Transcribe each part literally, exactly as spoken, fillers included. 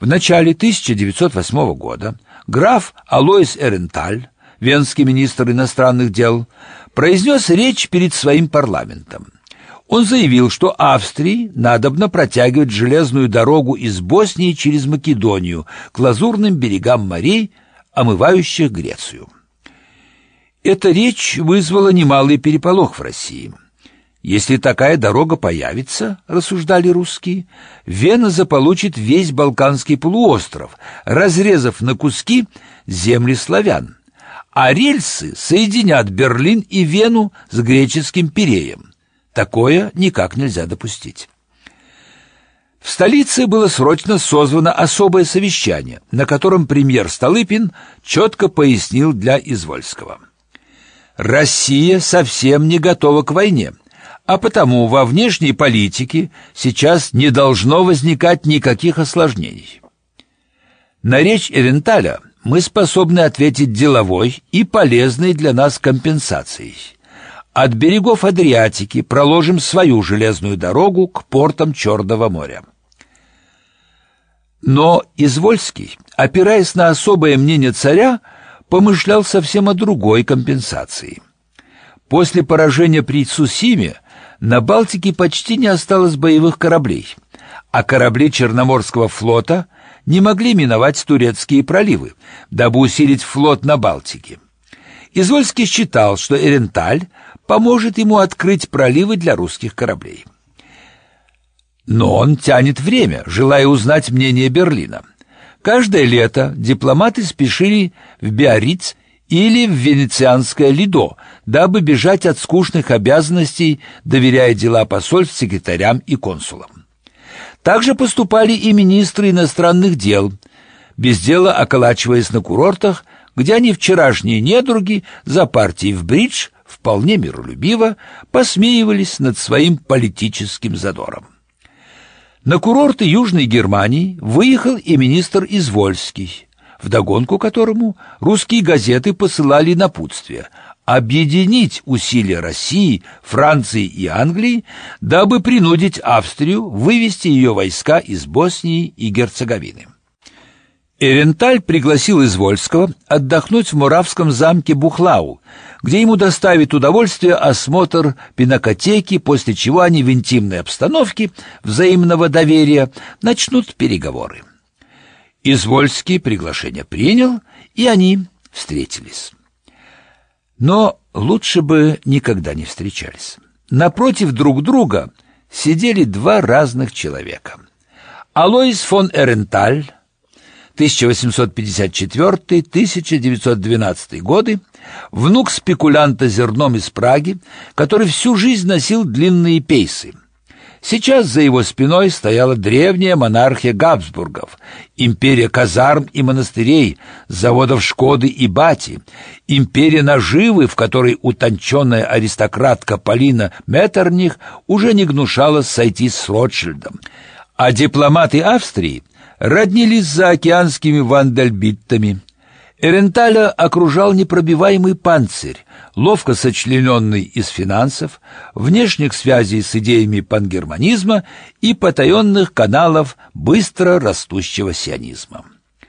В начале тысяча девятьсот восьмого года граф Алоис Эренталь, венский министр иностранных дел, произнес речь перед своим парламентом. Он заявил, что Австрии надобно протягивать железную дорогу из Боснии через Македонию к лазурным берегам морей, омывающих Грецию. Эта речь вызвала немалый переполох в России. Если такая дорога появится, рассуждали русские, Вена заполучит весь Балканский полуостров, разрезав на куски земли славян, а рельсы соединят Берлин и Вену с греческим Пиреем. Такое никак нельзя допустить. В столице было срочно созвано особое совещание, на котором премьер Столыпин четко пояснил для Извольского: Россия совсем не готова к войне, а потому во внешней политике сейчас не должно возникать никаких осложнений. На речь Эренталя мы способны ответить деловой и полезной для нас компенсацией. От берегов Адриатики проложим свою железную дорогу к портам Черного моря. Но Извольский, опираясь на особое мнение царя, помышлял совсем о другой компенсации. После поражения при Цусиме на Балтике почти не осталось боевых кораблей, а корабли Черноморского флота не могли миновать турецкие проливы, дабы усилить флот на Балтике. Извольский считал, что Эренталь поможет ему открыть проливы для русских кораблей. Но он тянет время, желая узнать мнение Берлина. Каждое лето дипломаты спешили в Биарриц или в венецианское Лидо, дабы бежать от скучных обязанностей, доверяя дела посольств секретарям и консулам. Также поступали и министры иностранных дел, без дела околачиваясь на курортах, где они, вчерашние недруги, за партией в бридж, вполне миролюбиво посмеивались над своим политическим задором. На курорты Южной Германии выехал и министр Извольский, вдогонку которому русские газеты посылали напутствие объединить усилия России, Франции и Англии, дабы принудить Австрию вывести ее войска из Боснии и Герцеговины. Эренталь пригласил Извольского отдохнуть в Моравском замке Бухлау, где ему доставит удовольствие осмотр пинакотеки, после чего они в интимной обстановке взаимного доверия начнут переговоры. Извольский приглашение принял, и они встретились. Но лучше бы никогда не встречались. Напротив друг друга сидели два разных человека. Алоис фон Эренталь, тысяча восемьсот пятьдесят четвёртый — тысяча девятьсот двенадцатый годы, внук спекулянта зерном из Праги, который всю жизнь носил длинные пейсы. Сейчас за его спиной стояла древняя монархия Габсбургов, империя казарм и монастырей, заводов Шкоды и Бати, империя наживы, в которой утонченная аристократка Полина Меттерних уже не гнушалась сойтись с Ротшильдом, а дипломаты Австрии роднились за океанскими вандальбиттами. Эренталя окружал непробиваемый панцирь, ловко сочлененный из финансов, внешних связей с идеями пангерманизма и потаенных каналов быстро растущего сионизма.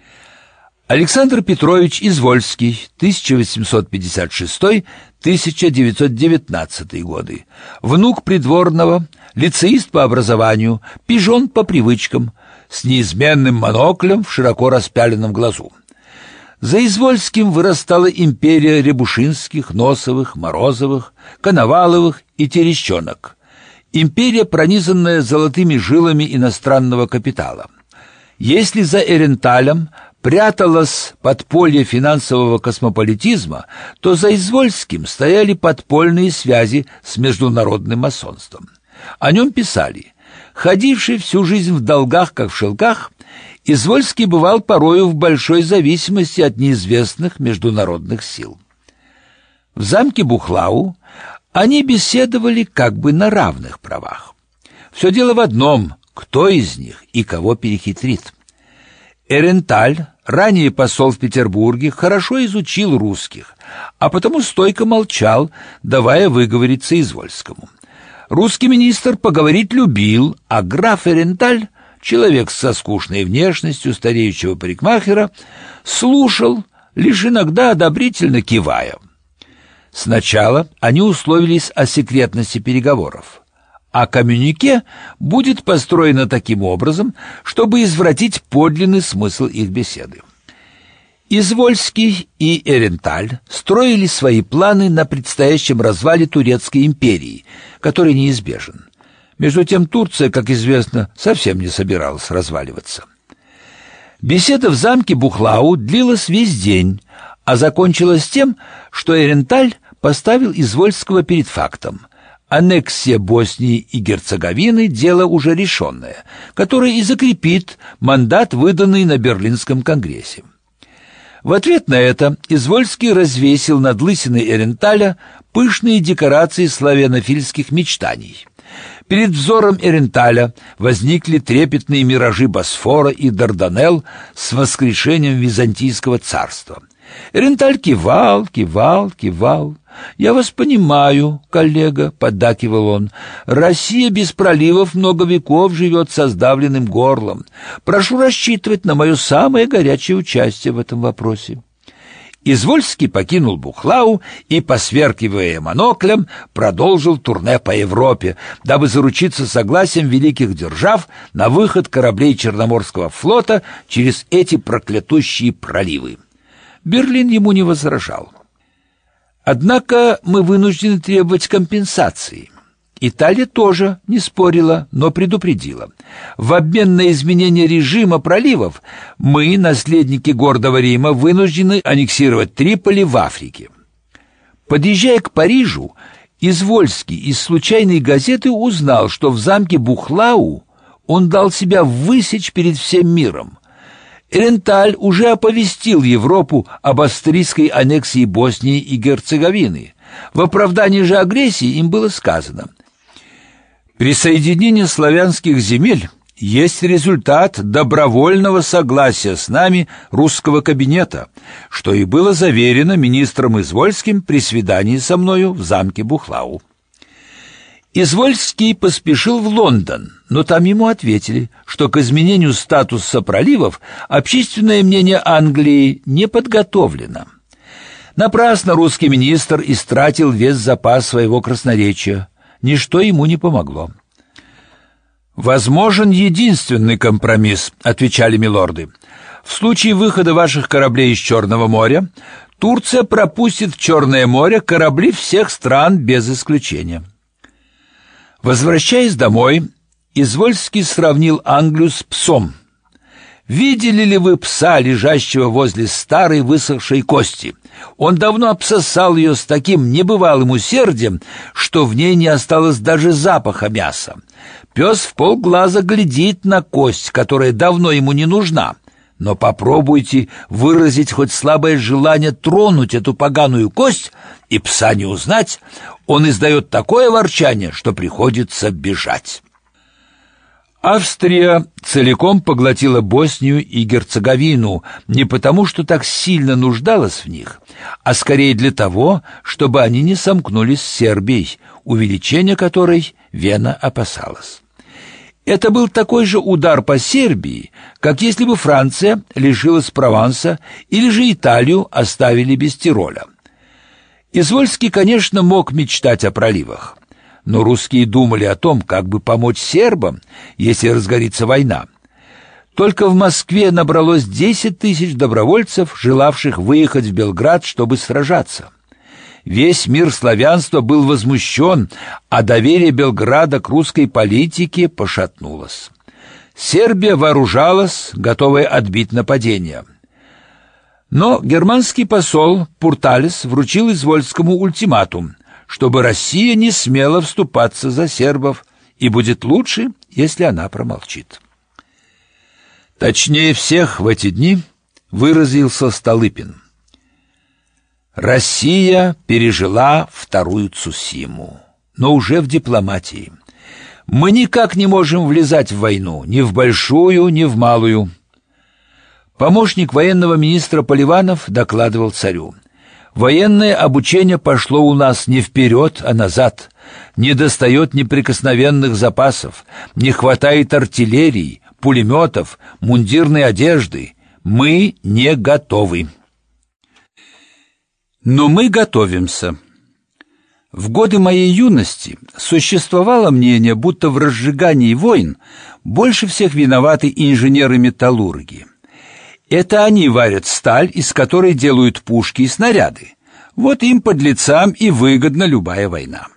Александр Петрович Извольский, тысяча восемьсот пятьдесят шестой — тысяча девятьсот девятнадцатый годы, внук придворного, лицеист по образованию, пижон по привычкам, с неизменным моноклем в широко распяленном глазу. За Извольским вырастала империя Рябушинских, Носовых, Морозовых, Коноваловых и Терещенок. Империя, пронизанная золотыми жилами иностранного капитала. Если за Эренталем пряталось подполье финансового космополитизма, то за Извольским стояли подпольные связи с международным масонством. О нем писали: ходивший всю жизнь в долгах, как в шелках, Извольский бывал порою в большой зависимости от неизвестных международных сил. В замке Бухлау они беседовали как бы на равных правах. Все дело в одном: кто из них и кого перехитрит. Эренталь, ранее посол в Петербурге, хорошо изучил русских, а потому стойко молчал, давая выговориться Извольскому. Русский министр поговорить любил, а граф Эренталь человек со скучной внешностью стареющего парикмахера, слушал, лишь иногда одобрительно кивая. Сначала они условились о секретности переговоров, а коммюнике будет построено таким образом, чтобы извратить подлинный смысл их беседы. Извольский и Эренталь строили свои планы на предстоящем развале Турецкой империи, который неизбежен. Между тем Турция, как известно, совсем не собиралась разваливаться. Беседа в замке Бухлау длилась весь день, а закончилась тем, что Эренталь поставил Извольского перед фактом. Аннексия Боснии и Герцеговины – дело уже решенное, которое и закрепит мандат, выданный на Берлинском конгрессе. В ответ на это Извольский развесил над лысиной Эренталя пышные декорации славянофильских мечтаний. Перед взором Эренталя возникли трепетные миражи Босфора и Дарданелл с воскрешением Византийского царства. Эренталь кивал, кивал, кивал. «Я вас понимаю, коллега», — поддакивал он. «Россия без проливов много веков живет со сдавленным горлом. Прошу рассчитывать на мое самое горячее участие в этом вопросе». Извольский покинул Бухлау и, посверкивая моноклем, продолжил турне по Европе, дабы заручиться согласием великих держав на выход кораблей Черноморского флота через эти проклятущие проливы. Берлин ему не возражал. Однако мы вынуждены требовать компенсации. Италия тоже не спорила, но предупредила. В обмен на изменение режима проливов мы, наследники гордого Рима, вынуждены аннексировать Триполи в Африке. Подъезжая к Парижу, Извольский из случайной газеты узнал, что в замке Бухлау он дал себя высечь перед всем миром. Эренталь уже оповестил Европу об австрийской аннексии Боснии и Герцеговины. В оправдании же агрессии им было сказано: «Присоединение славянских земель есть результат добровольного согласия с нами русского кабинета, что и было заверено министром Извольским при свидании со мною в замке Бухлау». Извольский поспешил в Лондон, но там ему ответили, что к изменению статуса проливов общественное мнение Англии не подготовлено. Напрасно русский министр истратил весь запас своего красноречия. Ничто ему не помогло. «Возможен единственный компромисс», — отвечали милорды. «В случае выхода ваших кораблей из Черного моря Турция пропустит в Черное море корабли всех стран без исключения». Возвращаясь домой, Извольский сравнил Англию с псом. «Видели ли вы пса, лежащего возле старой высохшей кости? Он давно обсосал ее с таким небывалым усердием, что в ней не осталось даже запаха мяса. Пес вполглаза глядит на кость, которая давно ему не нужна. Но попробуйте выразить хоть слабое желание тронуть эту поганую кость, и пса не узнать. Он издает такое ворчание, что приходится бежать». Австрия целиком поглотила Боснию и Герцеговину не потому, что так сильно нуждалась в них, а скорее для того, чтобы они не сомкнулись с Сербией, увеличения которой Вена опасалась. Это был такой же удар по Сербии, как если бы Франция лишилась Прованса или же Италию оставили без Тироля. Извольский, конечно, мог мечтать о проливах, но русские думали о том, как бы помочь сербам, если разгорится война. Только в Москве набралось десять тысяч добровольцев, желавших выехать в Белград, чтобы сражаться. Весь мир славянства был возмущен, а доверие Белграда к русской политике пошатнулось. Сербия вооружалась, готовая отбить нападение. Но германский посол Пурталес вручил Извольскому ультиматум, чтобы Россия не смела вступаться за сербов, и будет лучше, если она промолчит. Точнее всех в эти дни выразился Столыпин. Россия пережила вторую Цусиму, но уже в дипломатии. Мы никак не можем влезать в войну, ни в большую, ни в малую. Помощник военного министра Поливанов докладывал царю: военное обучение пошло у нас не вперед, а назад. Недостает неприкосновенных запасов, не хватает артиллерии, пулеметов, мундирной одежды. Мы не готовы. Но мы готовимся. В годы моей юности существовало мнение, будто в разжигании войн больше всех виноваты инженеры-металлурги. Это они варят сталь, из которой делают пушки и снаряды. Вот им, подлецам, и выгодна любая война.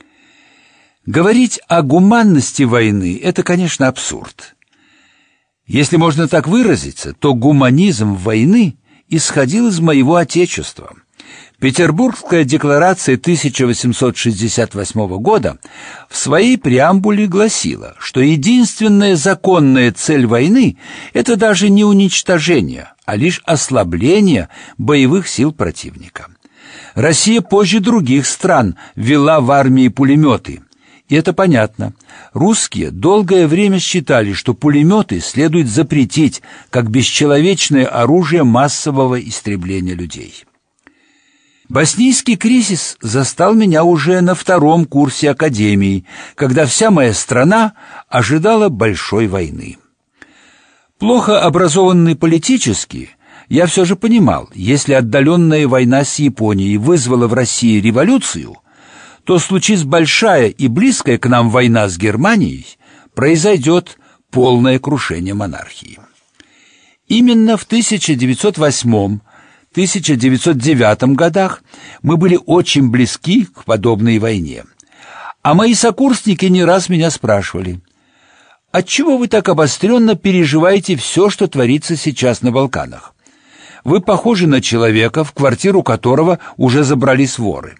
Говорить о гуманности войны – это, конечно, абсурд. Если можно так выразиться, то гуманизм войны исходил из моего отечества. Петербургская декларация тысяча восемьсот шестьдесят восьмого года в своей преамбуле гласила, что единственная законная цель войны – это даже не уничтожение, а лишь ослабление боевых сил противника. Россия позже других стран ввела в армии пулеметы. И это понятно. Русские долгое время считали, что пулеметы следует запретить как бесчеловечное оружие массового истребления людей. Боснийский кризис застал меня уже на втором курсе академии, когда вся моя страна ожидала большой войны. Плохо образованный политически, я все же понимал, если отдаленная война с Японией вызвала в России революцию, то случись большая и близкая к нам война с Германией, произойдет полное крушение монархии. Именно в тысяча девятьсот восьмом — тысяча девятьсот девятом годах мы были очень близки к подобной войне. А мои сокурсники не раз меня спрашивали: «Отчего вы так обостренно переживаете все, что творится сейчас на Балканах? Вы похожи на человека, в квартиру которого уже забрались воры».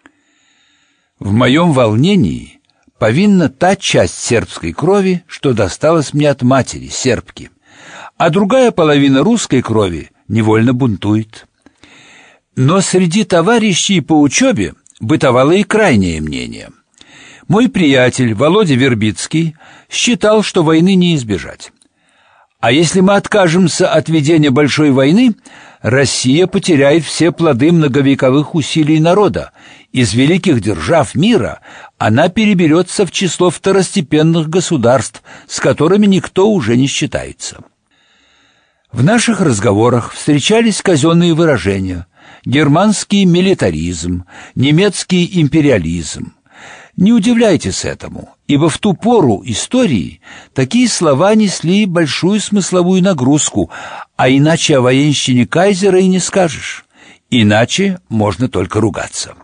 В моем волнении повинна та часть сербской крови, что досталась мне от матери, сербки, а другая половина русской крови невольно бунтует. Но среди товарищей по учебе бытовало и крайнее мнение. Мой приятель Володя Вербицкий считал, что войны не избежать. А если мы откажемся от ведения большой войны, Россия потеряет все плоды многовековых усилий народа. Из великих держав мира она переберется в число второстепенных государств, с которыми никто уже не считается. В наших разговорах встречались казенные выражения: германский милитаризм, немецкий империализм. Не удивляйтесь этому, ибо в ту пору истории такие слова несли большую смысловую нагрузку, а иначе о военщине кайзера и не скажешь. Иначе можно только ругаться.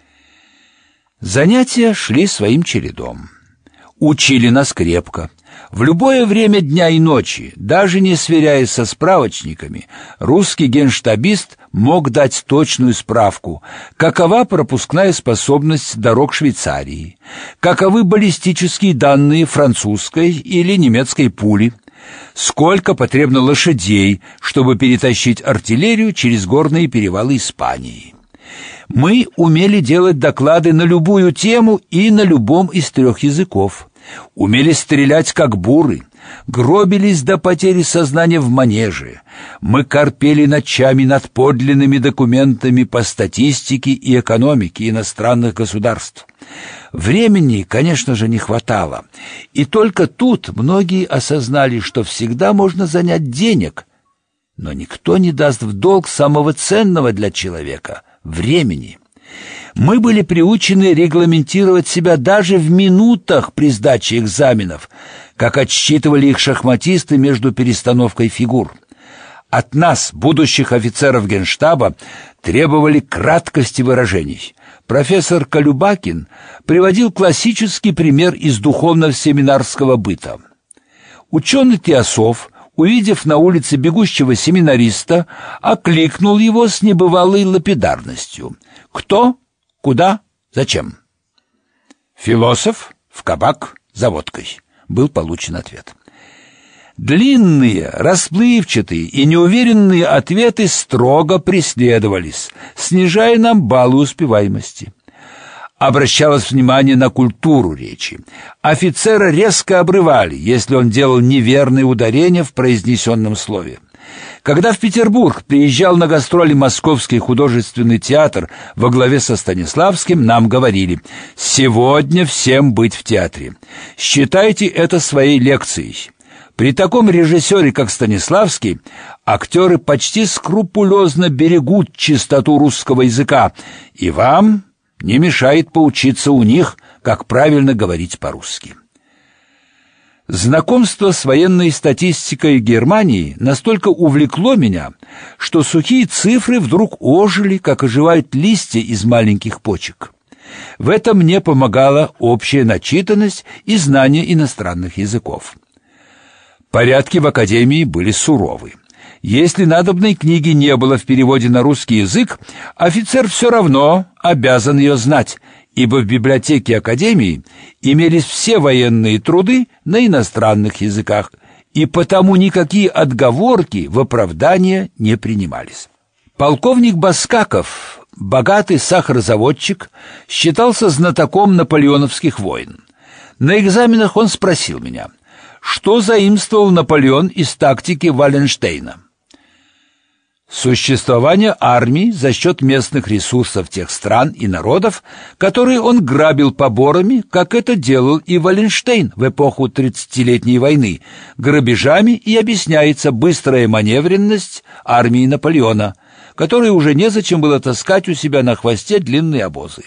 Занятия шли своим чередом. Учили нас крепко. В любое время дня и ночи, даже не сверяясь со справочниками, русский генштабист мог дать точную справку, какова пропускная способность дорог Швейцарии, каковы баллистические данные французской или немецкой пули, сколько потребно лошадей, чтобы перетащить артиллерию через горные перевалы Испании. Мы умели делать доклады на любую тему и на любом из трех языков. Умели стрелять как буры, гробились до потери сознания в манеже. Мы корпели ночами над подлинными документами по статистике и экономике иностранных государств. Времени, конечно же, не хватало. И только тут многие осознали, что всегда можно занять денег, но никто не даст в долг самого ценного для человека — времени. Мы были приучены регламентировать себя даже в минутах при сдаче экзаменов, как отсчитывали их шахматисты между перестановкой фигур. От нас, будущих офицеров Генштаба, требовали краткости выражений. Профессор Колюбакин приводил классический пример из духовно-семинарского быта. Ученый Теософ, увидев на улице бегущего семинариста, окликнул его с небывалой лапидарностью: «Кто? Куда? Зачем?» «Философ, в кабак, за водкой», — был получен ответ. Длинные, расплывчатые и неуверенные ответы строго преследовались, снижая нам баллы успеваемости. Обращалось внимание на культуру речи. Офицера резко обрывали, если он делал неверные ударения в произнесенном слове. Когда в Петербург приезжал на гастроли Московский художественный театр во главе со Станиславским, нам говорили: «Сегодня всем быть в театре. Считайте это своей лекцией. При таком режиссере, как Станиславский, актеры почти скрупулезно берегут чистоту русского языка, и вам не мешает поучиться у них, как правильно говорить по-русски. Знакомство с военной статистикой Германии настолько увлекло меня, что сухие цифры вдруг ожили, как оживают листья из маленьких почек. В этом мне помогала общая начитанность и знание иностранных языков. Порядки в академии были суровы. Если надобной книги не было в переводе на русский язык, офицер все равно обязан ее знать, ибо в библиотеке академии имелись все военные труды на иностранных языках, и потому никакие отговорки в оправдание не принимались. Полковник Баскаков, богатый сахарозаводчик, считался знатоком наполеоновских войн. На экзаменах он спросил меня, что заимствовал Наполеон из тактики Валенштейна. Существование армии за счет местных ресурсов тех стран и народов, которые он грабил поборами, как это делал и Валенштейн в эпоху тридцатилетней войны, грабежами и объясняется быстрая маневренность армии Наполеона, которой уже незачем было таскать у себя на хвосте длинные обозы.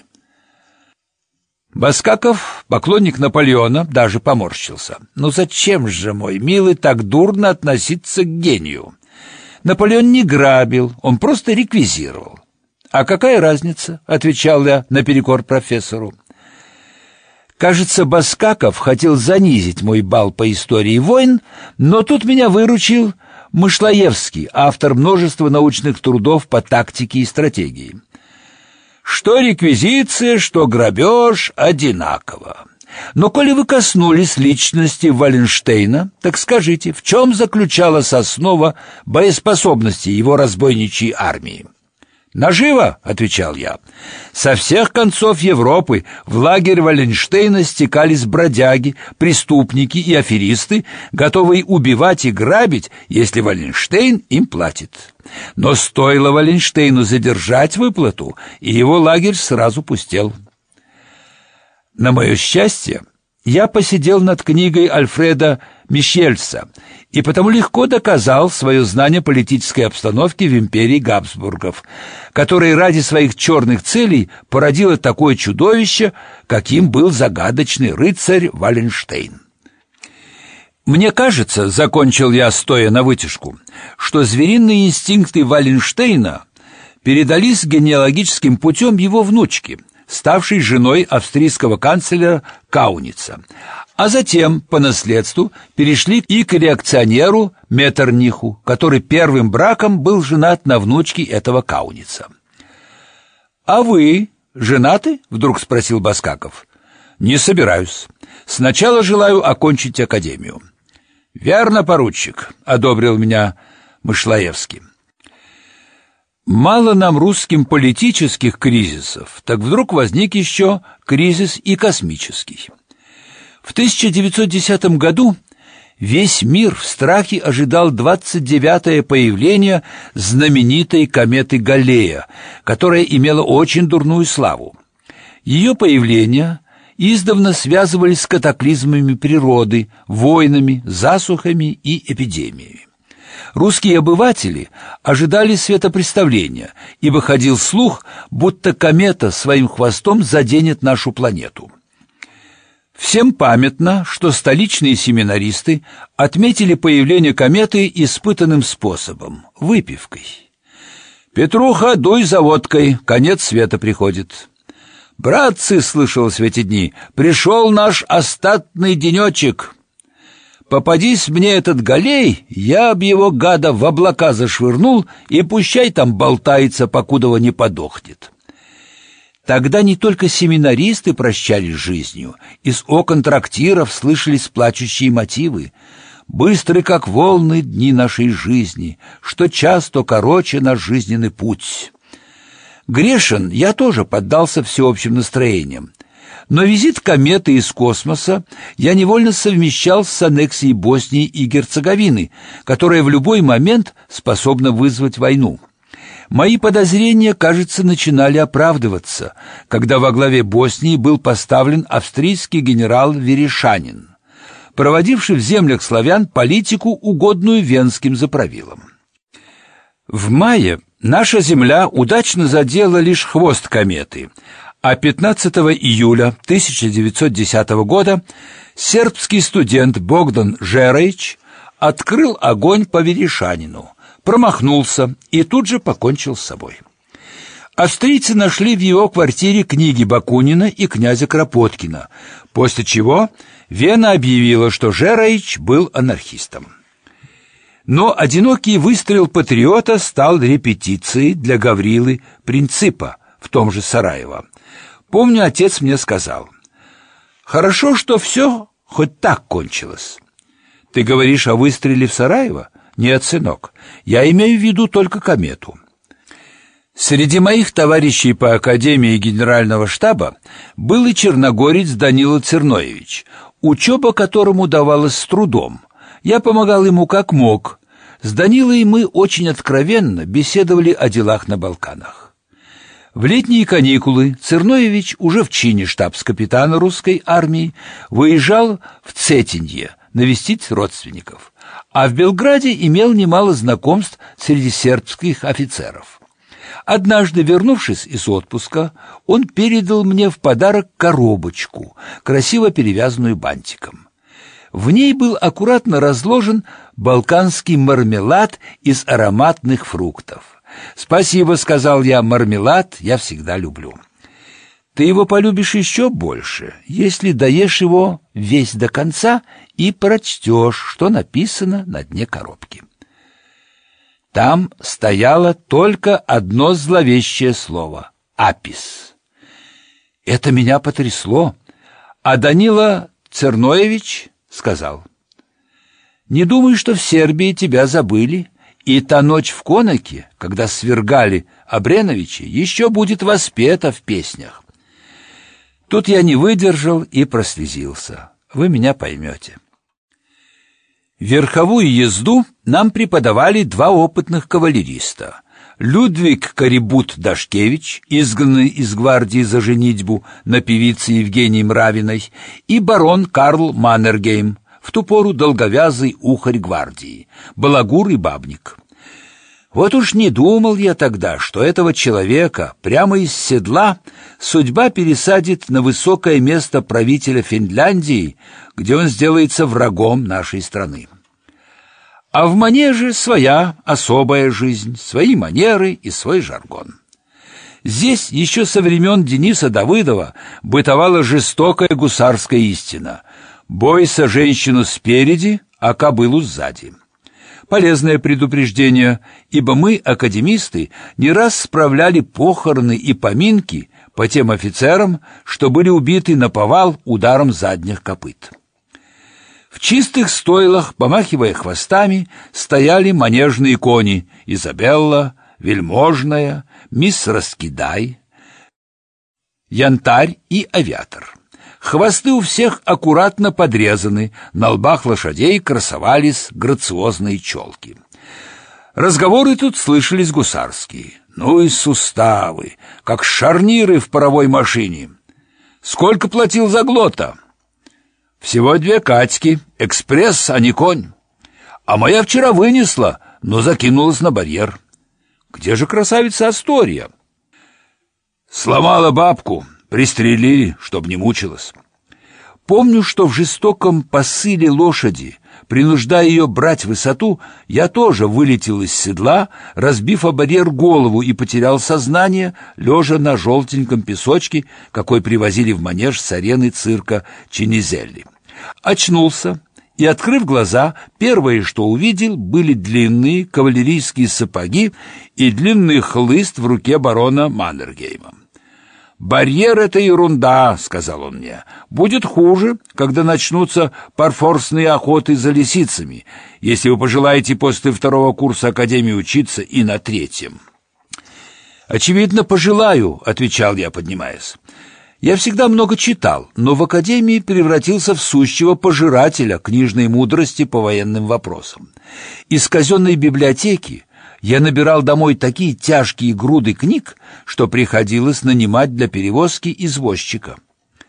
Баскаков, поклонник Наполеона, даже поморщился. «Ну зачем же, мой милый, так дурно относиться к гению? Наполеон не грабил, он просто реквизировал». «А какая разница?» — отвечал я наперекор профессору. Кажется, Баскаков хотел занизить мой балл по истории войн, но тут меня выручил Мышлоевский, автор множества научных трудов по тактике и стратегии. Что реквизиция, что грабеж одинаково. Но коли вы коснулись личности Валенштейна, так скажите, в чем заключалась основа боеспособности его разбойничьей армии? «Наживо», — отвечал я. «Со всех концов Европы в лагерь Валенштейна стекались бродяги, преступники и аферисты, готовые убивать и грабить, если Валенштейн им платит. Но стоило Валенштейну задержать выплату, и его лагерь сразу пустел». На мое счастье, я посидел над книгой Альфреда Мишельса и потому легко доказал свое знание политической обстановки в империи Габсбургов, которая ради своих черных целей породила такое чудовище, каким был загадочный рыцарь Валенштейн. Мне кажется, закончил я, стоя на вытяжку, что звериные инстинкты Валенштейна передались генеалогическим путем его внучке, ставшей женой австрийского канцлера Кауница, а затем по наследству перешли и к реакционеру Меттерниху, который первым браком был женат на внучке этого Кауница. «А вы женаты?» — вдруг спросил Баскаков. «Не собираюсь. Сначала желаю окончить академию». «Верно, поручик», — одобрил меня Мышлоевский. Мало нам русским политических кризисов, так вдруг возник еще кризис и космический. В тысяча девятьсот десятом году весь мир в страхе ожидал двадцать девятое появление знаменитой кометы Галлея, которая имела очень дурную славу. Ее появление издавна связывались с катаклизмами природы, войнами, засухами и эпидемиями. Русские обыватели ожидали светопреставления, ибо ходил слух, будто комета своим хвостом заденет нашу планету. Всем памятно, что столичные семинаристы отметили появление кометы испытанным способом – выпивкой. «Петруха, дуй за водкой, конец света приходит». «Братцы», — слышалось в эти дни, — «пришел наш остатный денечек». Попадись мне этот Галлей, я б его, гада, в облака зашвырнул, и пущай там болтается, покудова не подохнет. Тогда не только семинаристы прощались с жизнью, из окон трактиров слышались плачущие мотивы. «Быстры, как волны, дни нашей жизни, что часто короче наш жизненный путь». Грешен я тоже поддался всеобщим настроениям. Но визит кометы из космоса я невольно совмещал с аннексией Боснии и Герцеговины, которая в любой момент способна вызвать войну. Мои подозрения, кажется, начинали оправдываться, когда во главе Боснии был поставлен австрийский генерал Верешанин. проводивший в землях славян политику, угодную венским заправилам. В мае наша земля удачно задела лишь хвост кометы, а пятнадцатого июля тысяча девятьсот десятого года сербский студент Богдан Жераич открыл огонь по Верешанину, промахнулся и тут же покончил с собой. Австрийцы нашли в его квартире книги Бакунина и князя Кропоткина, после чего Вена объявила, что Жераич был анархистом. Но одинокий выстрел патриота стал репетицией для Гаврилы Принципа в том же Сараево. Помню, отец мне сказал: «Хорошо, что все хоть так кончилось». «Ты говоришь о выстреле в Сараево?» «Нет, сынок, я имею в виду только комету». Среди моих товарищей по Академии Генерального штаба был и черногорец Данила Церноевич, учеба которому давалась с трудом. Я помогал ему как мог. С Данилой мы очень откровенно беседовали о делах на Балканах. В летние каникулы Церноевич уже в чине штабс-капитана русской армии выезжал в Цетинье навестить родственников, а в Белграде имел немало знакомств среди сербских офицеров. Однажды, вернувшись из отпуска, он передал мне в подарок коробочку, красиво перевязанную бантиком. В ней был аккуратно разложен балканский мармелад из ароматных фруктов. «Спасибо», — сказал я, — «мармелад я всегда люблю». «Ты его полюбишь еще больше, если доешь его весь до конца и прочтешь, что написано на дне коробки». Там стояло только одно зловещее слово — «Апис». Это меня потрясло, а Данила Церноевич сказал: «Не думай, что в Сербии тебя забыли, и та ночь в Конаке, когда свергали Обреновича, еще будет воспета в песнях». Тут я не выдержал и прослезился. Вы меня поймете. Верховую езду нам преподавали два опытных кавалериста. Людвиг Карибут-Дашкевич, изгнанный из гвардии за женитьбу на певице Евгении Мравиной, и барон Карл Маннергейм, в ту пору долговязый ухарь гвардии, балагур и бабник. Вот уж не думал я тогда, что этого человека прямо из седла судьба пересадит на высокое место правителя Финляндии, где он сделается врагом нашей страны. А в манеже своя особая жизнь, свои манеры и свой жаргон. Здесь еще со времен Дениса Давыдова бытовала жестокая гусарская истина: бойся женщину спереди, а кобылу сзади. Полезное предупреждение, ибо мы, академисты, не раз справляли похороны и поминки по тем офицерам, что были убиты наповал ударом задних копыт. В чистых стойлах, помахивая хвостами, стояли манежные кони: Изабелла, Вельможная, мисс Раскидай, Янтарь и Авиатор. Хвосты у всех аккуратно подрезаны, на лбах лошадей красовались грациозные челки. Разговоры тут слышались гусарские. Ну и суставы, как шарниры в паровой машине. Сколько платил за глота? Всего две катьки, экспресс, а не конь. А моя вчера вынесла, но закинулась на барьер. Где же красавица Астория? Сломала бабку. Пристрелили, чтоб не мучилась. Помню, что в жестоком посыле лошади, принуждая ее брать высоту, я тоже вылетел из седла, разбив о барьер голову, и потерял сознание, лежа на желтеньком песочке, какой привозили в манеж с арены цирка Чинизелли. Очнулся и, открыв глаза, первое, что увидел, были длинные кавалерийские сапоги и длинный хлыст в руке барона Маннергейма. «Барьер — это ерунда», — сказал он мне. «Будет хуже, когда начнутся парфорсные охоты за лисицами, если вы пожелаете после второго курса академии учиться и на третьем». «Очевидно, пожелаю», — отвечал я, поднимаясь. Я всегда много читал, но в академии превратился в сущего пожирателя книжной мудрости по военным вопросам. Из казенной библиотеки я набирал домой такие тяжкие груды книг, что приходилось нанимать для перевозки извозчика.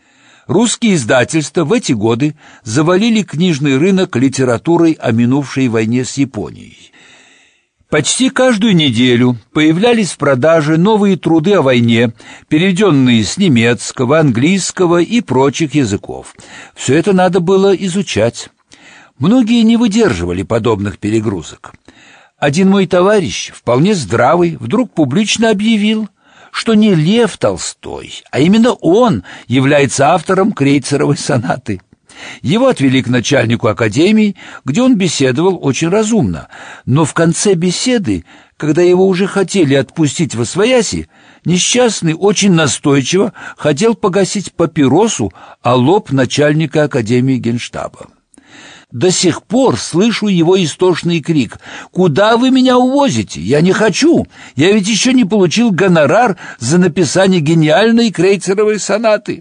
Русские издательства в эти годы завалили книжный рынок литературой о минувшей войне с Японией. Почти каждую неделю появлялись в продаже новые труды о войне, переведенные с немецкого, английского и прочих языков. Все это надо было изучать. Многие не выдерживали подобных перегрузок. Один мой товарищ, вполне здравый, вдруг публично объявил, что не Лев Толстой, а именно он является автором Крейцеровой сонаты. Его отвели к начальнику академии, где он беседовал очень разумно, но в конце беседы, когда его уже хотели отпустить восвояси, несчастный очень настойчиво хотел погасить папиросу о лоб начальника академии Генштаба. До сих пор слышу его истошный крик: «Куда вы меня увозите? Я не хочу! Я ведь еще не получил гонорар за написание гениальной Крейцеровой сонаты!»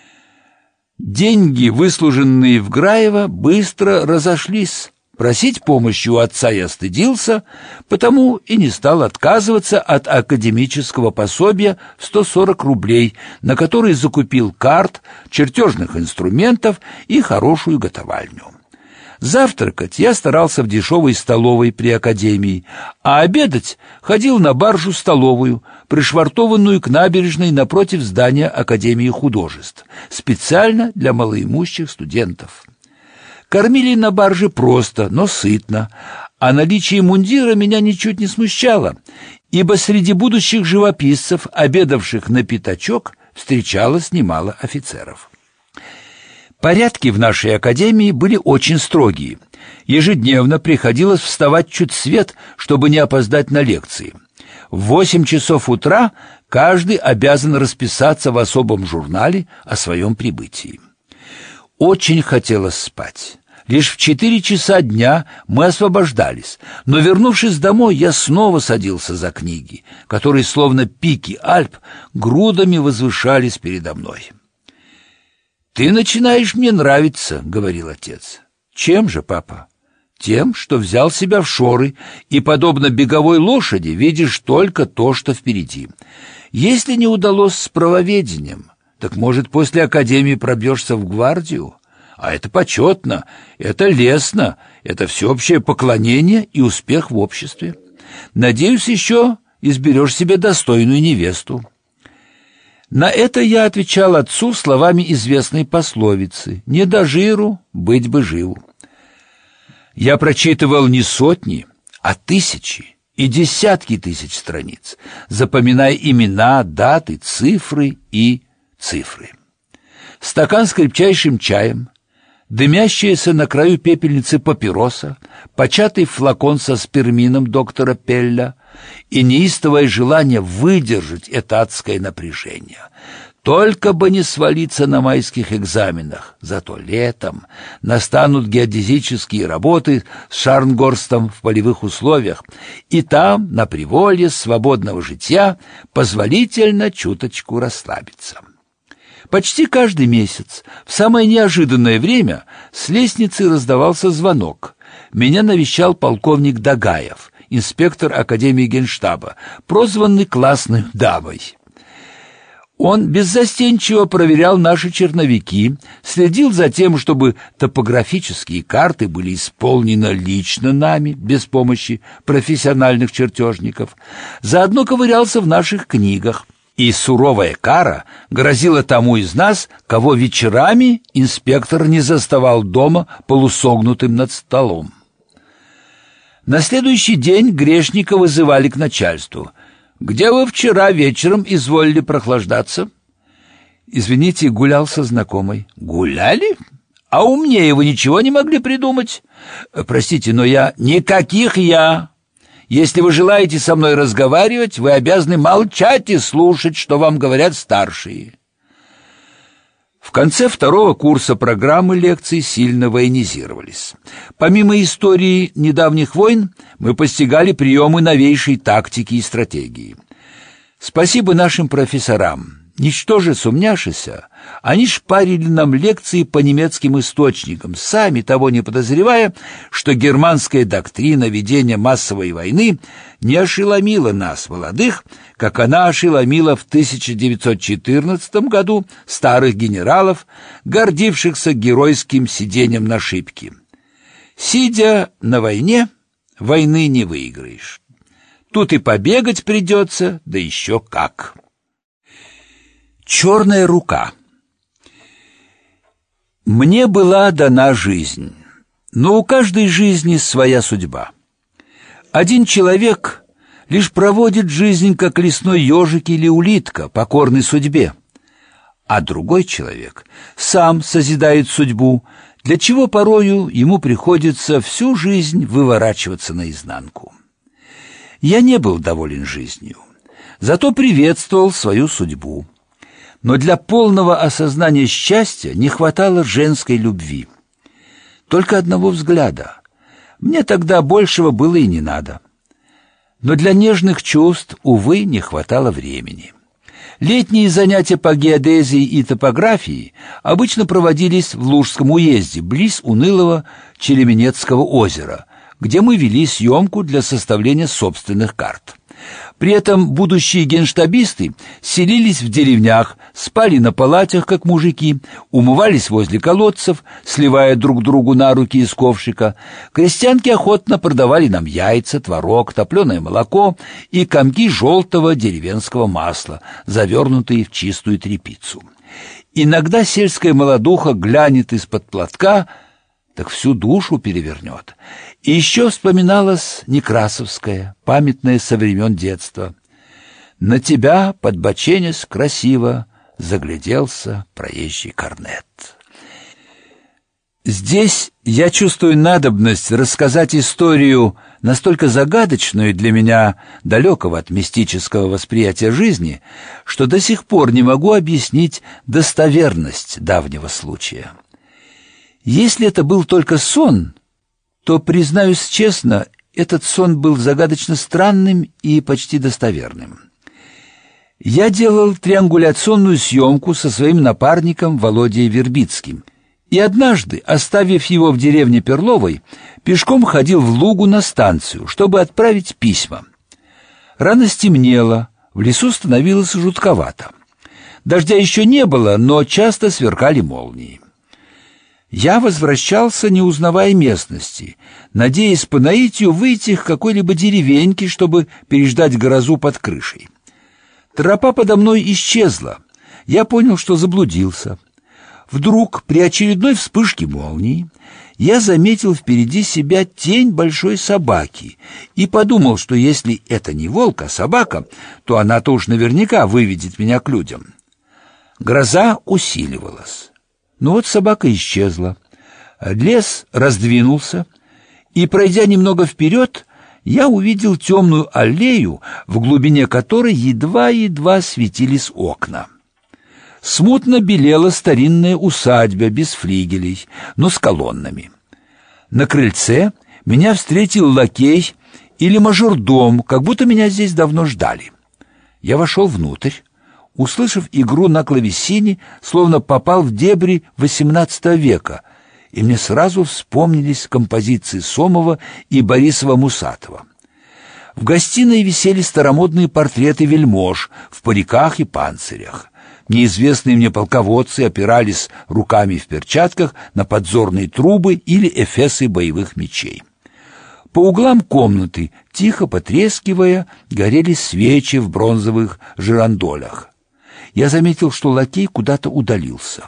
Деньги, выслуженные в Граево, быстро разошлись. Просить помощи у отца я стыдился, потому и не стал отказываться от академического пособия в сто сорок рублей, на который закупил карт, чертежных инструментов и хорошую готовальню. Завтракать я старался в дешевой столовой при академии, а обедать ходил на баржу-столовую, пришвартованную к набережной напротив здания Академии художеств, специально для малоимущих студентов. Кормили на барже просто, но сытно, а наличие мундира меня ничуть не смущало, ибо среди будущих живописцев, обедавших на пятачок, встречалось немало офицеров. Порядки в нашей академии были очень строгие. Ежедневно приходилось вставать чуть свет, чтобы не опоздать на лекции. В восемь часов утра каждый обязан расписаться в особом журнале о своем прибытии. Очень хотелось спать. Лишь в четыре часа дня мы освобождались, но, вернувшись домой, я снова садился за книги, которые, словно пики Альп, грудами возвышались передо мной. «Ты начинаешь мне нравиться», — говорил отец. «Чем же, папа?» «Тем, что взял себя в шоры и, подобно беговой лошади, видишь только то, что впереди. Если не удалось с правоведением, так, может, после академии пробьешься в гвардию? А это почетно, это лестно, это всеобщее поклонение и успех в обществе. Надеюсь, еще изберешь себе достойную невесту». На это я отвечал отцу словами известной пословицы: «Не до жиру, быть бы живу». Я прочитывал не сотни, а тысячи и десятки тысяч страниц, запоминая имена, даты, цифры и цифры. Стакан с крепчайшим чаем, дымящаяся на краю пепельницы папироса, початый флакон со спермином доктора Пелля и неистовое желание выдержать это адское напряжение. Только бы не свалиться на майских экзаменах. Зато летом настанут геодезические работы с Шарнгорстом в полевых условиях, и там, на приволье свободного житья, позволительно чуточку расслабиться. Почти каждый месяц, в самое неожиданное время, с лестницы раздавался звонок. Меня навещал полковник Дагаев, инспектор Академии Генштаба, прозванный классной дамой. Он беззастенчиво проверял наши черновики, следил за тем, чтобы топографические карты были исполнены лично нами, без помощи профессиональных чертежников, заодно ковырялся в наших книгах. И суровая кара грозила тому из нас, кого вечерами инспектор не заставал дома полусогнутым над столом. На следующий день грешника вызывали к начальству. «Где вы вчера вечером изволили прохлаждаться?» «Извините, гулял со знакомой». «Гуляли? А умнее вы ничего не могли придумать?» «Простите, но я...» «Никаких «я». Если вы желаете со мной разговаривать, вы обязаны молчать и слушать, что вам говорят старшие». В конце второго курса программы лекций сильно военизировались. Помимо истории недавних войн, мы постигали приемы новейшей тактики и стратегии. Спасибо нашим профессорам. Ничтоже сумняшися, они шпарили нам лекции по немецким источникам, сами того не подозревая, что германская доктрина ведения массовой войны не ошеломила нас, молодых, как она ошеломила в тысяча девятьсот четырнадцатом году старых генералов, гордившихся геройским сидением на шибке. Сидя на войне, войны не выиграешь. Тут и побегать придется, да еще как. Черная рука. Мне была дана жизнь, но у каждой жизни своя судьба. Один человек лишь проводит жизнь, как лесной ежик или улитка, покорный судьбе, а другой человек сам созидает судьбу, для чего порою ему приходится всю жизнь выворачиваться наизнанку. Я не был доволен жизнью, зато приветствовал свою судьбу. Но для полного осознания счастья не хватало женской любви. Только одного взгляда. Мне тогда большего было и не надо. Но для нежных чувств, увы, не хватало времени. Летние занятия по геодезии и топографии обычно проводились в Лужском уезде, близ унылого Челеменецкого озера, где мы вели съемку для составления собственных карт. При этом будущие генштабисты селились в деревнях, спали на палатях, как мужики, умывались возле колодцев, сливая друг другу на руки из ковшика. Крестьянки охотно продавали нам яйца, творог, топленое молоко и комки желтого деревенского масла, завернутые в чистую тряпицу. Иногда сельская молодуха глянет из-под платка, так всю душу перевернет. И еще вспоминалась Некрасовская, памятная со времен детства. На тебя, подбоченясь красиво, загляделся проезжий корнет. Здесь я чувствую надобность рассказать историю, настолько загадочную для меня, далекого от мистического восприятия жизни, что до сих пор не могу объяснить достоверность давнего случая. Если это был только сон, то, признаюсь честно, этот сон был загадочно странным и почти достоверным. Я делал триангуляционную съемку со своим напарником Володей Вербицким, и однажды, оставив его в деревне Перловой, пешком ходил в Лугу на станцию, чтобы отправить письма. Рано стемнело, в лесу становилось жутковато. Дождя еще не было, но часто сверкали молнии. Я возвращался, не узнавая местности, надеясь по наитию выйти к какой-либо деревеньке, чтобы переждать грозу под крышей. Тропа подо мной исчезла. Я понял, что заблудился. Вдруг, при очередной вспышке молнии, я заметил впереди себя тень большой собаки и подумал, что если это не волк, а собака, то она-то уж наверняка выведет меня к людям. Гроза усиливалась. Но вот собака исчезла. Лес раздвинулся, и, пройдя немного вперед, я увидел темную аллею, в глубине которой едва-едва светились окна. Смутно белела старинная усадьба без флигелей, но с колоннами. На крыльце меня встретил лакей или мажордом, как будто меня здесь давно ждали. Я вошел внутрь. Услышав игру на клавесине, словно попал в дебри восемнадцатого века, и мне сразу вспомнились композиции Сомова и Борисова-Мусатова. В гостиной висели старомодные портреты вельмож в париках и панцирях. Неизвестные мне полководцы опирались руками в перчатках на подзорные трубы или эфесы боевых мечей. По углам комнаты, тихо потрескивая, горели свечи в бронзовых жирандолях. Я заметил, что лакей куда-то удалился.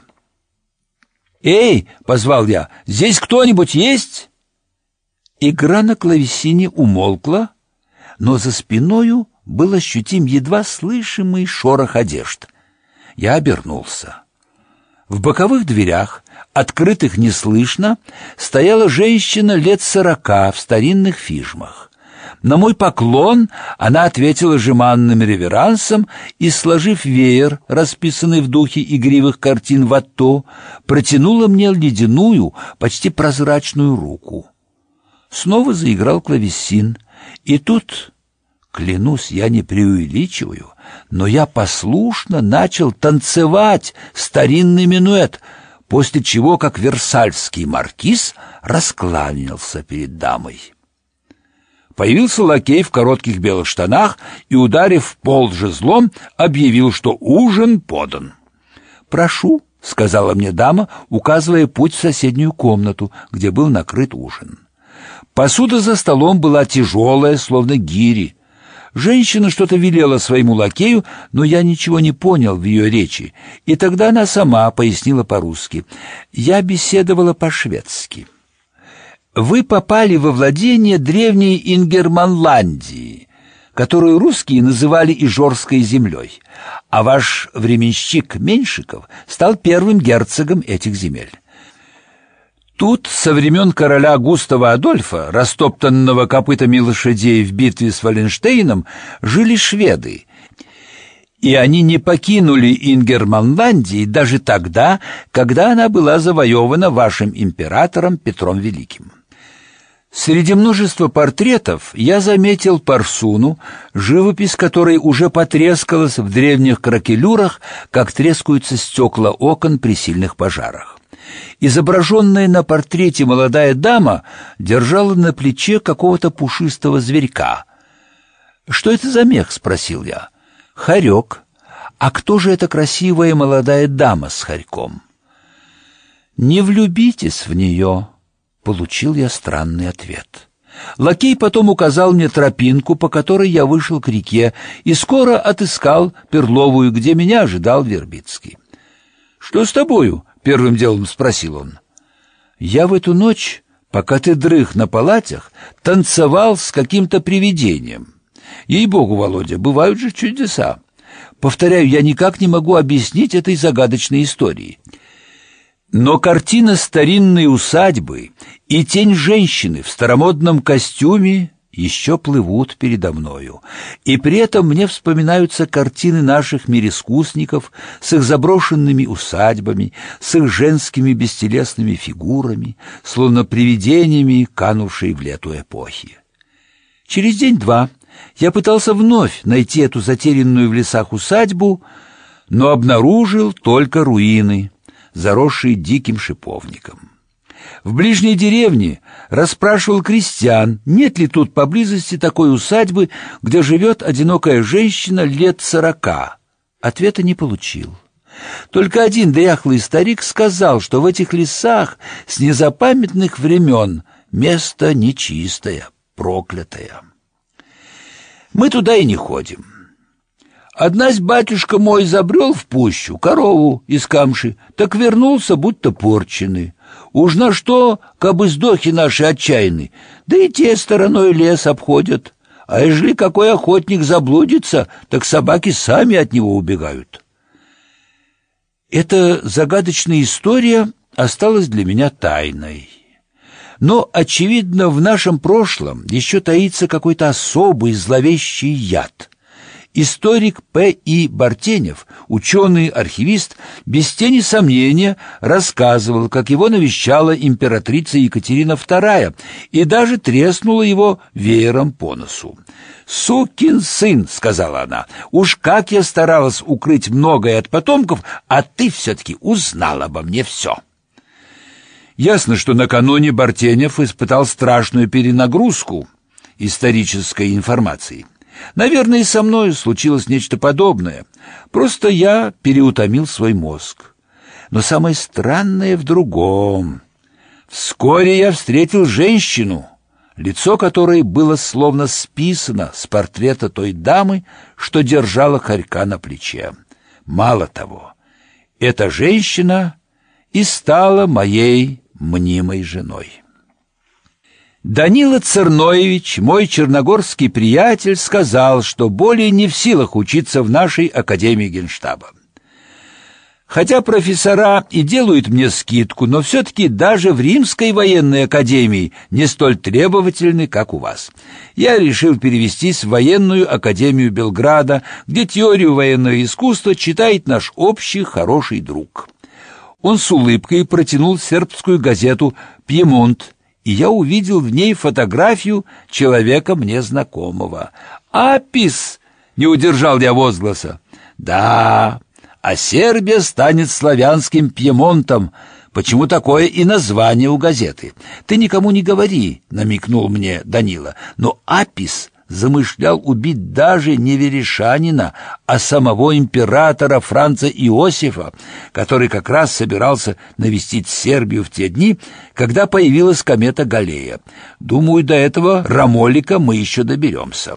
«Эй!» — позвал я. «Здесь кто-нибудь есть?» Игра на клавесине умолкла, но за спиною был ощутим едва слышимый шорох одежд. Я обернулся. В боковых дверях, открытых неслышно, стояла женщина лет сорока в старинных фижмах. На мой поклон она ответила жеманным реверансом и, сложив веер, расписанный в духе игривых картин Ватто, протянула мне ледяную, почти прозрачную руку. Снова заиграл клавесин, и тут Клянусь, я не преувеличиваю, но я послушно начал танцевать старинный минуэт, после чего, как версальский маркиз, раскланялся перед дамой. Появился лакей в коротких белых штанах и, ударив в пол жезлом, объявил, что ужин подан. «Прошу», — сказала мне дама, указывая путь в соседнюю комнату, где был накрыт ужин. Посуда за столом была тяжелая, словно гири. Женщина что-то велела своему лакею, но я ничего не понял в ее речи, и тогда она сама пояснила по-русски. Я беседовала по-шведски. «Вы попали во владение древней Ингерманландии, которую русские называли Ижорской землей, а ваш временщик Меньшиков стал первым герцогом этих земель. Тут со времен короля Густава Адольфа, растоптанного копытами лошадей в битве с Валенштейном, жили шведы, и они не покинули Ингерманландии даже тогда, когда она была завоевана вашим императором Петром Великим. Среди множества портретов я заметил парсуну, живопись которой уже потрескалась в древних кракелюрах, как трескаются стекла окон при сильных пожарах. Изображенная на портрете молодая дама держала на плече какого-то пушистого зверька. «Что это за мех?» — спросил я. «Хорек. А кто же эта красивая молодая дама с хорьком?» «Не влюбитесь в нее», — получил я странный ответ. Лакей потом указал мне тропинку, по которой я вышел к реке, и скоро отыскал Перловую, где меня ожидал Вербицкий. «Что с тобою?» — первым делом спросил он. «Я в эту ночь, пока ты дрых на палатях, танцевал с каким-то привидением. Ей-богу, Володя, бывают же чудеса. Повторяю, я никак не могу объяснить этой загадочной истории. Но картина старинной усадьбы и тень женщины в старомодном костюме еще плывут передо мною, и при этом мне вспоминаются картины наших мироискусников с их заброшенными усадьбами, с их женскими бестелесными фигурами, словно привидениями, канувшие в лету эпохи. Через день-два я пытался вновь найти эту затерянную в лесах усадьбу, но обнаружил только руины, заросшие диким шиповником. В ближней деревне расспрашивал крестьян, нет ли тут поблизости такой усадьбы, где живет одинокая женщина лет сорока. Ответа не получил. Только один дряхлый старик сказал, что в этих лесах с незапамятных времен место нечистое, проклятое. Мы туда и не ходим. Однась батюшка мой забрел в пущу корову из камши, так вернулся, будто порченый. Уж на что, кабы сдохи наши отчаянны, да и те стороной лес обходят. А ежели какой охотник заблудится, так собаки сами от него убегают. Эта загадочная история осталась для меня тайной. Но, очевидно, в нашем прошлом еще таится какой-то особый зловещий яд. Историк П И Бартенев, ученый-архивист, без тени сомнения рассказывал, как его навещала императрица Екатерина вторая и даже треснула его веером по носу. «Сукин сын», — сказала она, — «уж как я старалась укрыть многое от потомков, а ты все-таки узнал обо мне все». Ясно, что накануне Бартенев испытал страшную перенагрузку исторической информации. Наверное, и со мной случилось нечто подобное. Просто я переутомил свой мозг. Но самое странное в другом. Вскоре я встретил женщину, лицо которой было словно списано с портрета той дамы, что держала хорька на плече. Мало того, эта женщина и стала моей мнимой женой. Данила Церноевич, мой черногорский приятель, сказал, что более не в силах учиться в нашей академии Генштаба. Хотя профессора и делают мне скидку, но все-таки даже в Римской военной академии не столь требовательны, как у вас. Я решил перевестись в военную академию Белграда, где теорию военного искусства читает наш общий хороший друг. Он с улыбкой протянул сербскую газету «Пьемонт» и я увидел в ней фотографию человека мне знакомого. «Апис!» — не удержал я возгласа. «Да, а Сербия станет славянским Пьемонтом. Почему такое и название у газеты? Ты никому не говори», — намекнул мне Данила. Но Апис замышлял убить даже не Верешанина, а самого императора Франца Иосифа, который как раз собирался навестить Сербию в те дни, когда появилась комета Галлея. Думаю, до этого Рамолика мы еще доберемся.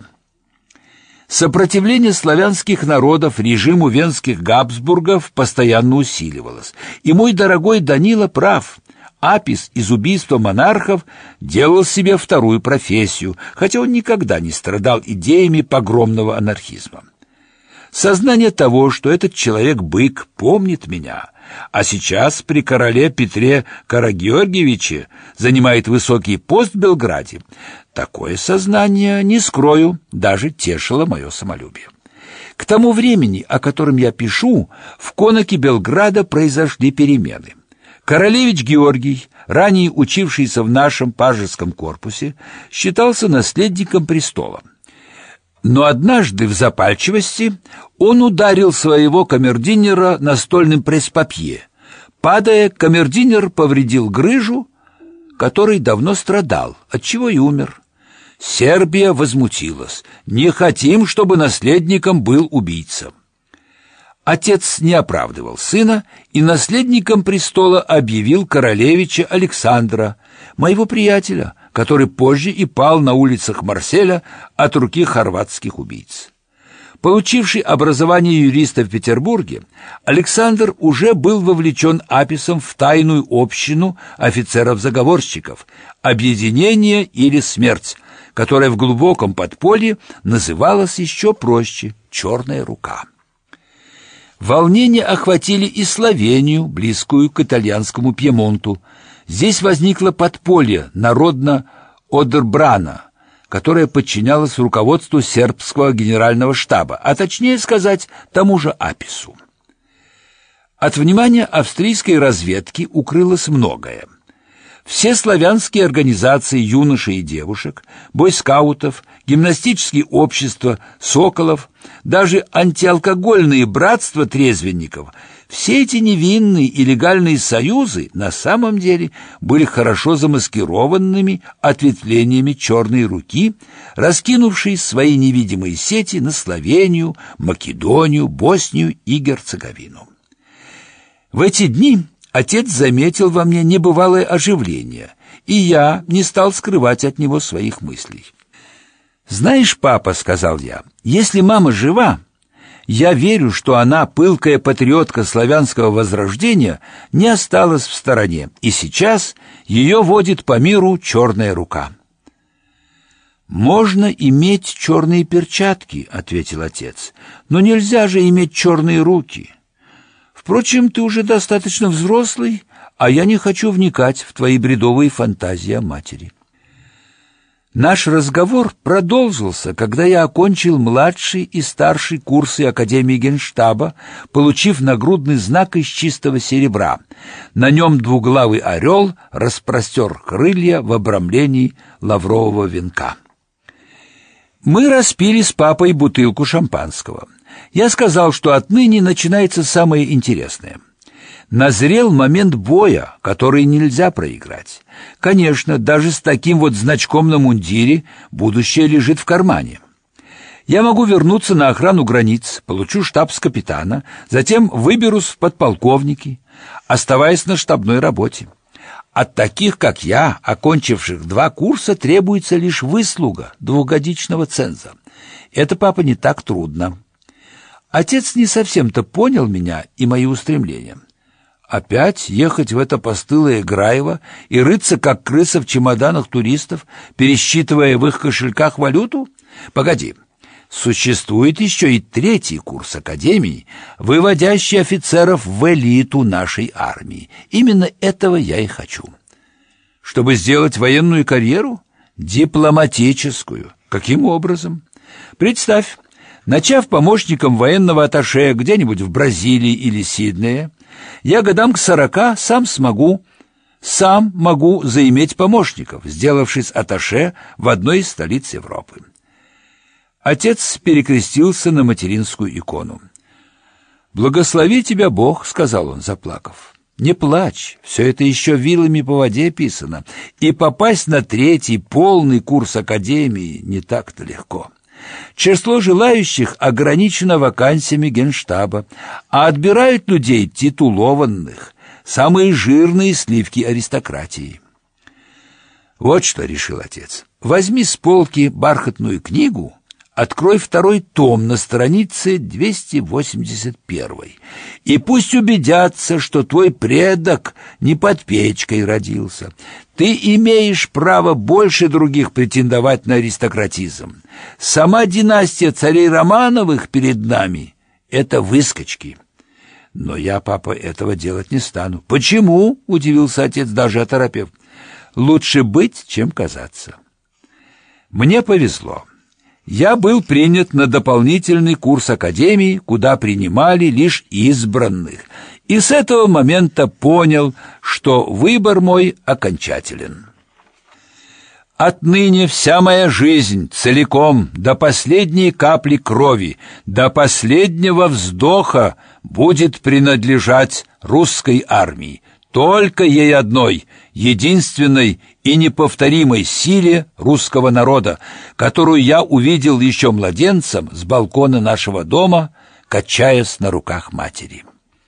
Сопротивление славянских народов режиму венских Габсбургов постоянно усиливалось. И мой дорогой Данила прав. Апис из убийства монархов делал себе вторую профессию, хотя он никогда не страдал идеями погромного анархизма. Сознание того, что этот человек-бык помнит меня, а сейчас при короле Петре Карагеоргиевиче занимает высокий пост в Белграде, такое сознание, не скрою, даже тешило мое самолюбие. К тому времени, о котором я пишу, в конаке Белграда произошли перемены. Королевич Георгий, ранее учившийся в нашем пажеском корпусе, считался наследником престола. Но однажды в запальчивости он ударил своего камердинера настольным пресс-папье. Падая, камердинер повредил грыжу, который давно страдал, отчего и умер. Сербия возмутилась. «Не хотим, чтобы наследником был убийца». Отец не оправдывал сына и наследником престола объявил королевича Александра, моего приятеля, который позже и пал на улицах Марселя от руки хорватских убийц. Получивший образование юриста в Петербурге, Александр уже был вовлечен Аписом в тайную общину офицеров-заговорщиков «Объединение или смерть», которая в глубоком подполье называлась еще проще «Черная рука». Волнения охватили и Словению, близкую к итальянскому Пьемонту. Здесь возникло подполье народно-Одербрана, которое подчинялось руководству сербского генерального штаба, а точнее сказать, тому же Апису. От внимания австрийской разведки укрылось многое. Все славянские организации юношей и девушек, бойскаутов, гимнастические общества, соколов, даже антиалкогольные братства трезвенников, все эти невинные и легальные союзы на самом деле были хорошо замаскированными ответвлениями черной руки, раскинувшей свои невидимые сети на Словению, Македонию, Боснию и Герцеговину. В эти дни отец заметил во мне небывалое оживление, и я не стал скрывать от него своих мыслей. «Знаешь, папа, — сказал я, — если мама жива, я верю, что она, пылкая патриотка славянского возрождения, не осталась в стороне, и сейчас ее водит по миру черная рука». «Можно иметь черные перчатки, — ответил отец, — но нельзя же иметь черные руки. Впрочем, ты уже достаточно взрослый, а я не хочу вникать в твои бредовые фантазии о матери». Наш разговор продолжился, когда я окончил младший и старший курсы Академии Генштаба, получив нагрудный знак из чистого серебра. На нем двуглавый орел распростер крылья в обрамлении лаврового венка. Мы распили с папой бутылку шампанского. Я сказал, что отныне начинается самое интересное. Назрел момент боя, который нельзя проиграть. Конечно, даже с таким вот значком на мундире будущее лежит в кармане. Я могу вернуться на охрану границ, получу штабс-капитана, затем выберусь в подполковники, оставаясь на штабной работе. От таких, как я, окончивших два курса, требуется лишь выслуга двухгодичного ценза. Это, папа, не так трудно. Отец не совсем-то понял меня и мои устремления. Опять ехать в это постылое Граево и рыться, как крыса в чемоданах туристов, пересчитывая в их кошельках валюту? Погоди, существует еще и третий курс академии, выводящий офицеров в элиту нашей армии. Именно этого я и хочу. Чтобы сделать военную карьеру? Дипломатическую. Каким образом? Представь, начав помощником военного атташе где-нибудь в Бразилии или Сиднее, я годам к сорока сам смогу сам могу заиметь помощников, сделавшись атташе в одной из столиц Европы. Отец перекрестился на материнскую икону. «Благослови тебя Бог», — сказал он, заплакав. «Не плачь, все это еще вилами по воде писано, и попасть на третий полный курс академии не так-то легко. Число желающих ограничено вакансиями Генштаба, а отбирают людей титулованных, самые жирные сливки аристократии». Вот что решил отец. «Возьми с полки бархатную книгу, открой второй том на странице двести восемьдесят первой, и пусть убедятся, что твой предок не под печкой родился. Ты имеешь право больше других претендовать на аристократизм. Сама династия царей Романовых перед нами — это выскочки». «Но я, папа, этого делать не стану». «Почему?» — удивился отец, даже оторопев. «Лучше быть, чем казаться». Мне повезло. Я был принят на дополнительный курс академии, куда принимали лишь избранных, и с этого момента понял, что выбор мой окончателен. Отныне вся моя жизнь целиком, до последней капли крови, до последнего вздоха будет принадлежать русской армии, только ей одной, единственной и неповторимой силе русского народа, которую я увидел еще младенцем с балкона нашего дома, качаясь на руках матери.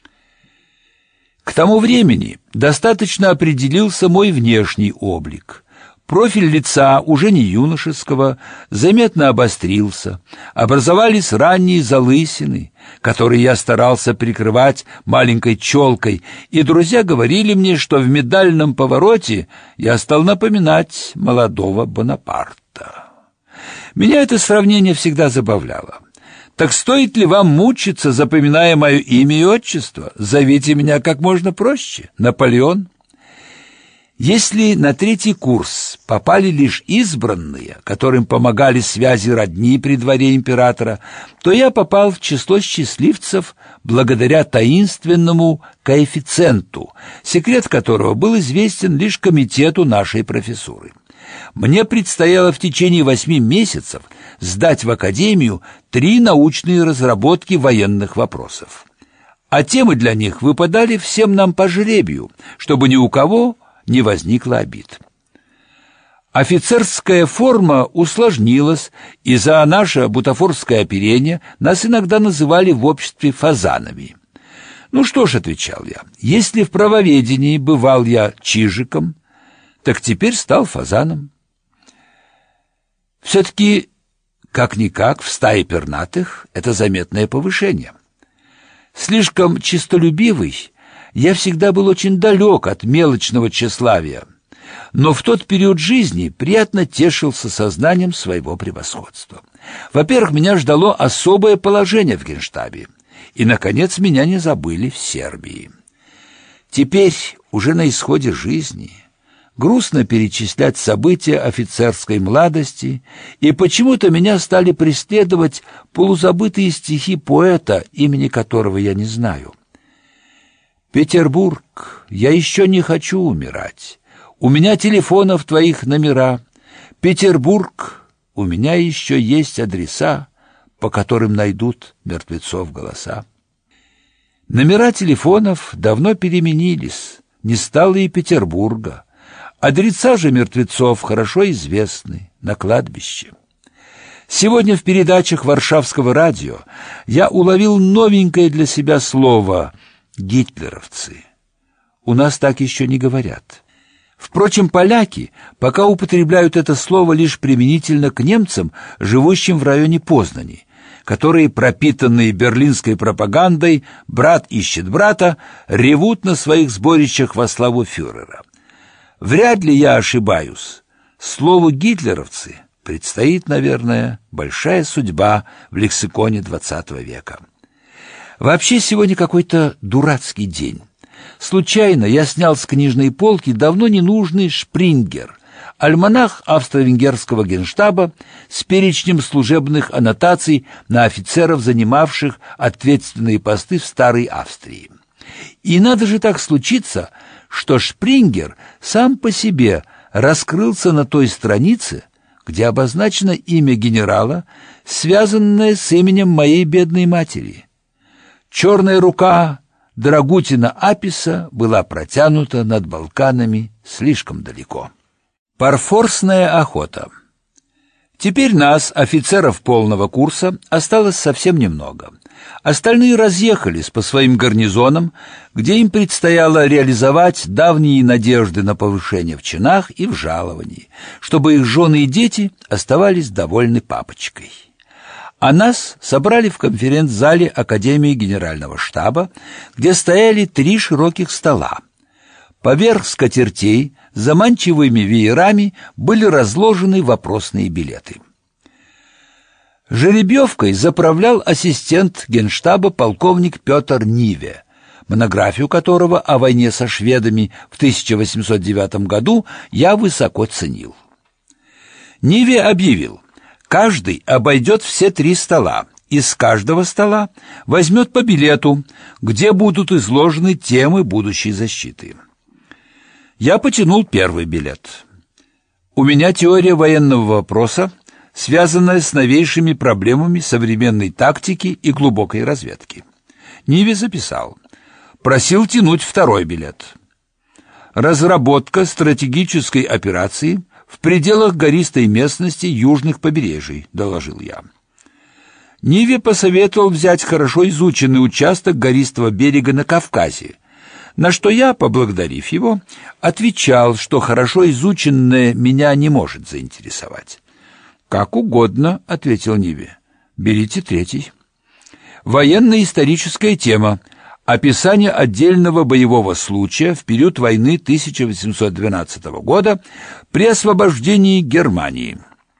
К тому времени достаточно определился мой внешний облик. Профиль лица, уже не юношеского, заметно обострился, образовались ранние залысины, которые я старался прикрывать маленькой челкой, и друзья говорили мне, что в медальном повороте я стал напоминать молодого Бонапарта. Меня это сравнение всегда забавляло. Так стоит ли вам мучиться, запоминая мое имя и отчество? Зовите меня как можно проще. Наполеон. Если на третий курс попали лишь избранные, которым помогали связи родни при дворе императора, то я попал в число счастливцев благодаря таинственному коэффициенту, секрет которого был известен лишь комитету нашей профессуры. Мне предстояло в течение восьми месяцев сдать в академию три научные разработки военных вопросов. А темы для них выпадали всем нам по жребию, чтобы ни у кого не возникло обид. Офицерская форма усложнилась, и за наше бутафорское оперение нас иногда называли в обществе фазанами. «Ну что ж», — отвечал я, — «если в правоведении бывал я чижиком, так теперь стал фазаном». Все-таки, как-никак, в стае пернатых это заметное повышение. Слишком честолюбивый, я всегда был очень далек от мелочного тщеславия, но в тот период жизни приятно тешился сознанием своего превосходства. Во-первых, меня ждало особое положение в Генштабе, и, наконец, меня не забыли в Сербии. Теперь, уже на исходе жизни, грустно перечислять события офицерской младости, и почему-то меня стали преследовать полузабытые стихи поэта, имени которого я не знаю. «Петербург, я еще не хочу умирать. У меня телефонов твоих номера. Петербург, у меня еще есть адреса, по которым найдут мертвецов голоса». Номера телефонов давно переменились, не стало и Петербурга. Адреса же мертвецов хорошо известны на кладбище. Сегодня в передачах Варшавского радио я уловил новенькое для себя слово «гитлеровцы». У нас так еще не говорят. Впрочем, поляки пока употребляют это слово лишь применительно к немцам, живущим в районе Познани, которые, пропитанные берлинской пропагандой «брат ищет брата», ревут на своих сборищах во славу фюрера. Вряд ли я ошибаюсь. Слову «гитлеровцы» предстоит, наверное, большая судьба в лексиконе двадцатого века. Вообще сегодня какой-то дурацкий день. Случайно я снял с книжной полки давно ненужный «Шпрингер», альманах австро-венгерского генштаба с перечнем служебных аннотаций на офицеров, занимавших ответственные посты в Старой Австрии. И надо же так случиться, что Шпрингер сам по себе раскрылся на той странице, где обозначено имя генерала, связанное с именем моей бедной матери. Черная рука Драгутина Аписа была протянута над Балканами слишком далеко. Парфорсная охота. Теперь нас, офицеров полного курса, осталось совсем немного. Остальные разъехались по своим гарнизонам, где им предстояло реализовать давние надежды на повышение в чинах и в жаловании, чтобы их жены и дети оставались довольны папочкой. А нас собрали в конференц-зале Академии Генерального штаба, где стояли три широких стола. Поверх скатертей заманчивыми веерами были разложены вопросные билеты. Жеребьевкой заправлял ассистент генштаба полковник Петр Ниве, монографию которого о войне со шведами в тысяча восемьсот девятом году я высоко ценил. Ниве объявил: каждый обойдет все три стола, и с каждого стола возьмет по билету, где будут изложены темы будущей защиты. Я потянул первый билет. У меня теория военного вопроса, связанная с новейшими проблемами современной тактики и глубокой разведки. Ниве записал. Просил тянуть второй билет. Разработка стратегической операции в пределах гористой местности южных побережий, доложил я. Ниве посоветовал взять хорошо изученный участок гористого берега на Кавказе, на что я, поблагодарив его, отвечал, что хорошо изученное меня не может заинтересовать. «Как угодно», — ответил Ниве. «Берите третий». Военно-историческая тема. Описание отдельного боевого случая в период войны тысяча восемьсот двенадцатого года при освобождении Германии.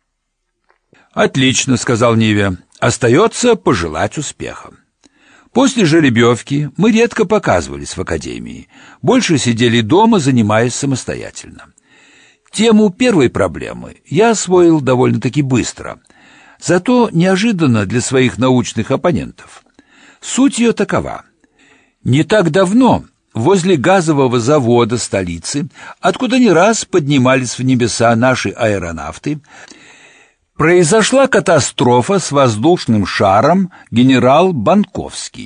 «Отлично», — сказал Ниве. «Остается пожелать успеха». После жеребьевки мы редко показывались в академии, больше сидели дома, занимаясь самостоятельно. Тему первой проблемы я освоил довольно-таки быстро, зато неожиданно для своих научных оппонентов. Суть ее такова. Не так давно возле газового завода столицы, откуда не раз поднимались в небеса наши аэронавты, произошла катастрофа с воздушным шаром «Генерал Банковский».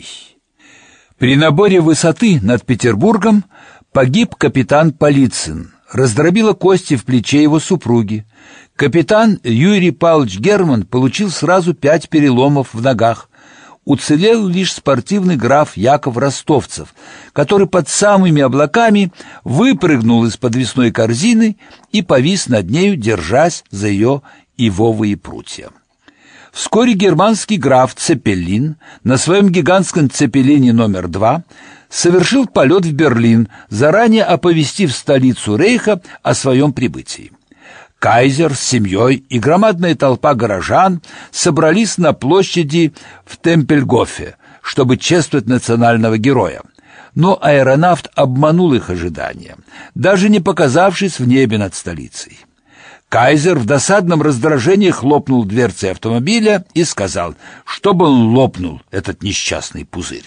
При наборе высоты над Петербургом погиб капитан Полицын, раздробило кости в плече его супруги. Капитан Юрий Павлович Герман получил сразу пять переломов в ногах. Уцелел лишь спортивный граф Яков Ростовцев, который под самыми облаками выпрыгнул из подвесной корзины и повис над нею, держась за ее ивовые прутья. Вскоре германский граф Цепелин на своем гигантском цепелине номер два совершил полет в Берлин, заранее оповестив столицу Рейха о своем прибытии. Кайзер с семьей и громадная толпа горожан собрались на площади в Темпельгофе, чтобы чествовать национального героя. Но аэронавт обманул их ожидания, даже не показавшись в небе над столицей. Кайзер в досадном раздражении хлопнул дверцей автомобиля и сказал, чтобы он лопнул, этот несчастный пузырь.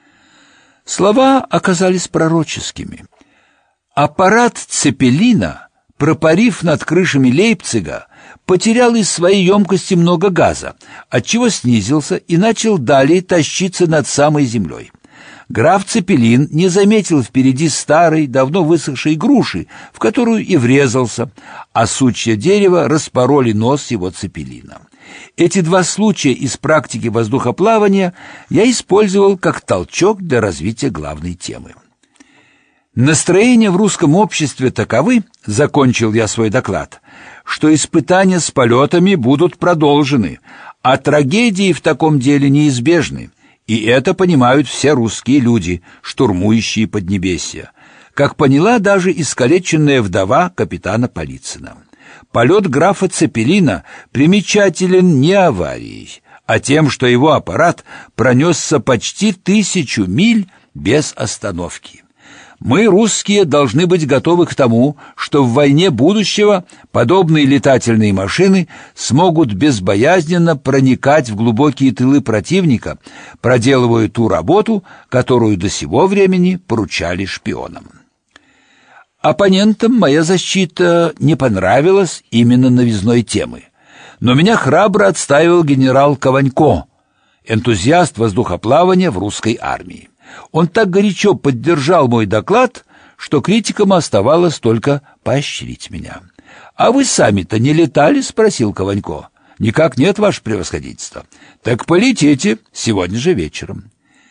Слова оказались пророческими. Аппарат Цепелина, пропарив над крышами Лейпцига, потерял из своей емкости много газа, отчего снизился и начал далее тащиться над самой землей. Граф Цепелин не заметил впереди старой, давно высохшей груши, в которую и врезался, а сучья дерева распороли нос его Цепелина. Эти два случая из практики воздухоплавания я использовал как толчок для развития главной темы. Настроения в русском обществе таковы, закончил я свой доклад, что испытания с полетами будут продолжены, а трагедии в таком деле неизбежны. И это понимают все русские люди, штурмующие Поднебесье, как поняла даже искалеченная вдова капитана Полицына. Полет графа Цепелина примечателен не аварией, а тем, что его аппарат пронесся почти тысячу миль без остановки. Мы, русские, должны быть готовы к тому, что в войне будущего подобные летательные машины смогут безбоязненно проникать в глубокие тылы противника, проделывая ту работу, которую до сего времени поручали шпионам. Оппонентам моя защита не понравилась именно новизной темы. Но меня храбро отстаивал генерал Кованько, энтузиаст воздухоплавания в русской армии. Он так горячо поддержал мой доклад, что критикам оставалось только поощрить меня. «А вы сами-то не летали?» — спросил Кованько. «Никак нет, ваше превосходительство». «Так полетите сегодня же вечером».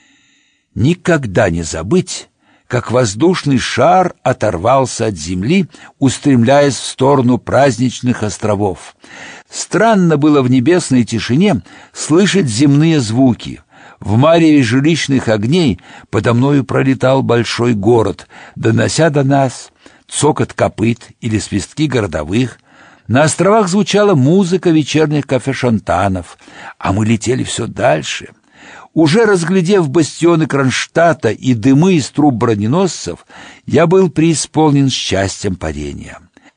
Никогда не забыть, как воздушный шар оторвался от земли, устремляясь в сторону праздничных островов. Странно было в небесной тишине слышать земные звуки. В мареве жилищных огней подо мною пролетал большой город, донося до нас цокот копыт или свистки городовых. На островах звучала музыка вечерних кафе-шантанов, а мы летели все дальше. Уже разглядев бастионы Кронштадта и дымы из труб броненосцев, я был преисполнен счастьем парения.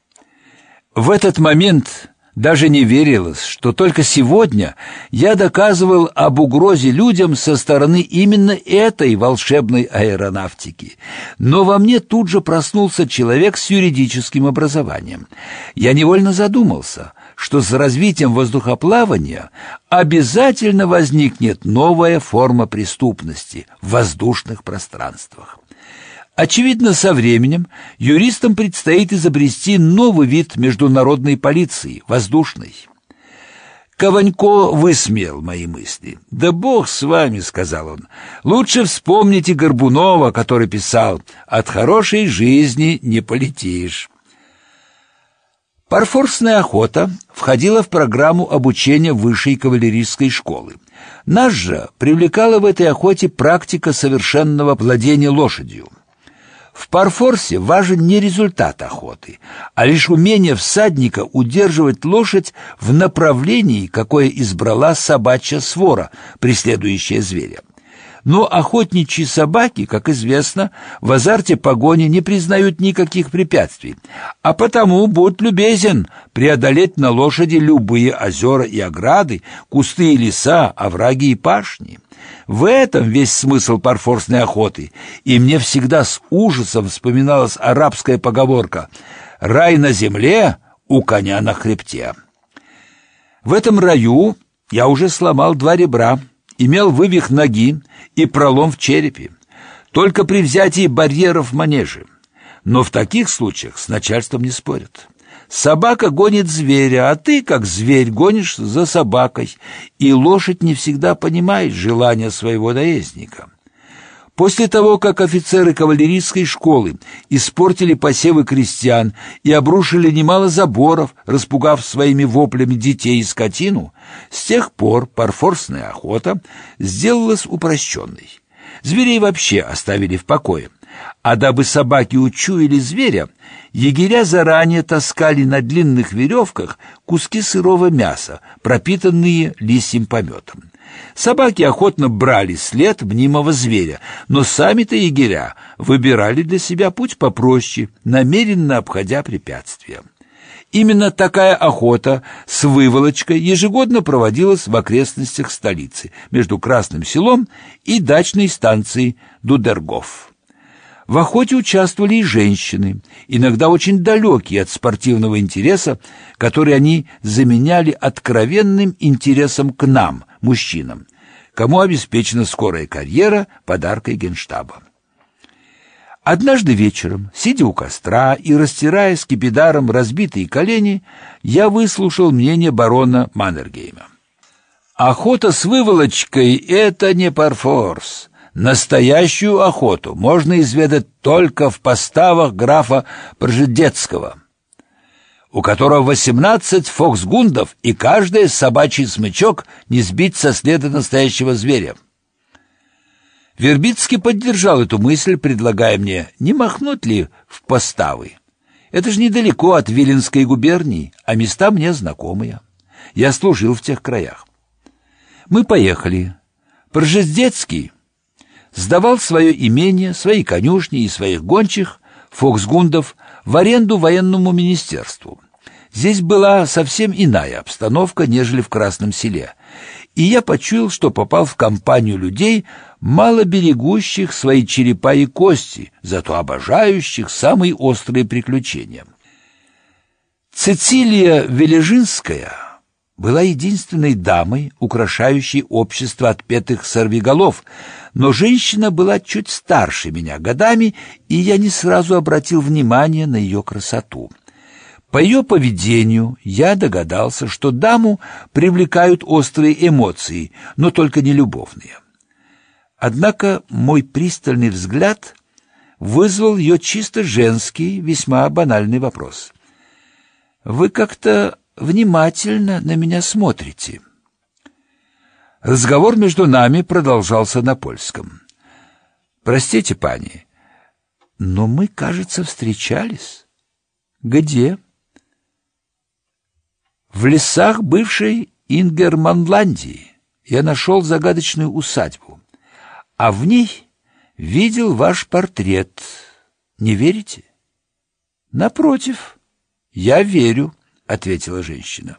В этот момент даже не верилось, что только сегодня я доказывал об угрозе людям со стороны именно этой волшебной аэронавтики. Но во мне тут же проснулся человек с юридическим образованием. Я невольно задумался, что с развитием воздухоплавания обязательно возникнет новая форма преступности в воздушных пространствах. Очевидно, со временем юристам предстоит изобрести новый вид международной полиции – воздушной. Кованько высмеял мои мысли. «Да бог с вами», — сказал он, — «лучше вспомните Горбунова, который писал: «От хорошей жизни не полетишь». Парфорсная охота входила в программу обучения высшей кавалерийской школы. Нас же привлекала в этой охоте практика совершенного владения лошадью. В парфорсе важен не результат охоты, а лишь умение всадника удерживать лошадь в направлении, какое избрала собачья свора, преследующая зверя. Но охотничьи собаки, как известно, в азарте погони не признают никаких препятствий, а потому будь любезен преодолеть на лошади любые озера и ограды, кусты и леса, овраги и пашни. В этом весь смысл парфорсной охоты, и мне всегда с ужасом вспоминалась арабская поговорка «Рай на земле, у коня на хребте». В этом раю я уже сломал два ребра, имел вывих ноги и пролом в черепе, только при взятии барьеров в манеже. Но в таких случаях с начальством не спорят. Собака гонит зверя, а ты, как зверь, гонишь за собакой, и лошадь не всегда понимает желания своего наездника. После того, как офицеры кавалерийской школы испортили посевы крестьян и обрушили немало заборов, распугав своими воплями детей и скотину, с тех пор парфорсная охота сделалась упрощенной. Зверей вообще оставили в покое, а дабы собаки учуяли зверя, егеря заранее таскали на длинных веревках куски сырого мяса, пропитанные лисьим пометом. Собаки охотно брали след мнимого зверя, но сами-то егеря выбирали для себя путь попроще, намеренно обходя препятствия. Именно такая охота с выволочкой ежегодно проводилась в окрестностях столицы, между Красным Селом и дачной станцией Дудергоф. В охоте участвовали и женщины, иногда очень далекие от спортивного интереса, который они заменяли откровенным интересом к нам, мужчинам, кому обеспечена скорая карьера подаркой Генштаба. Однажды вечером, сидя у костра и растирая скипидаром разбитые колени, я выслушал мнение барона Маннергейма. «Охота с выволочкой — это не парфорс. Настоящую охоту можно изведать только в поставах графа Пржедецкого, у которого восемнадцать фоксгундов, и каждый собачий смычок не сбить со следа настоящего зверя». Вербицкий поддержал эту мысль, предлагая мне, не махнуть ли в поставы. Это же недалеко от Виленской губернии, а места мне знакомые. Я служил в тех краях. Мы поехали. Пржедецкий сдавал свое имение, свои конюшни и своих гончих, фоксгундов, в аренду военному министерству. Здесь была совсем иная обстановка, нежели в Красном Селе. и я почуял, что попал в компанию людей, мало берегущих свои черепа и кости, зато обожающих самые острые приключения. Цецилия Вележинская была единственной дамой, украшающей общество отпетых сорвиголов, но женщина была чуть старше меня годами, и я не сразу обратил внимание на ее красоту. По ее поведению я догадался, что даму привлекают острые эмоции, но только не любовные. Однако мой пристальный взгляд вызвал ее чисто женский, весьма банальный вопрос. «Вы как-то внимательно на меня смотрите». Разговор между нами продолжался на польском. «Простите, пани, но мы, кажется, встречались». «Где?» «В лесах бывшей Ингерманландии я нашел загадочную усадьбу, а в ней видел ваш портрет. Не верите?» «Напротив, я верю», — ответила женщина.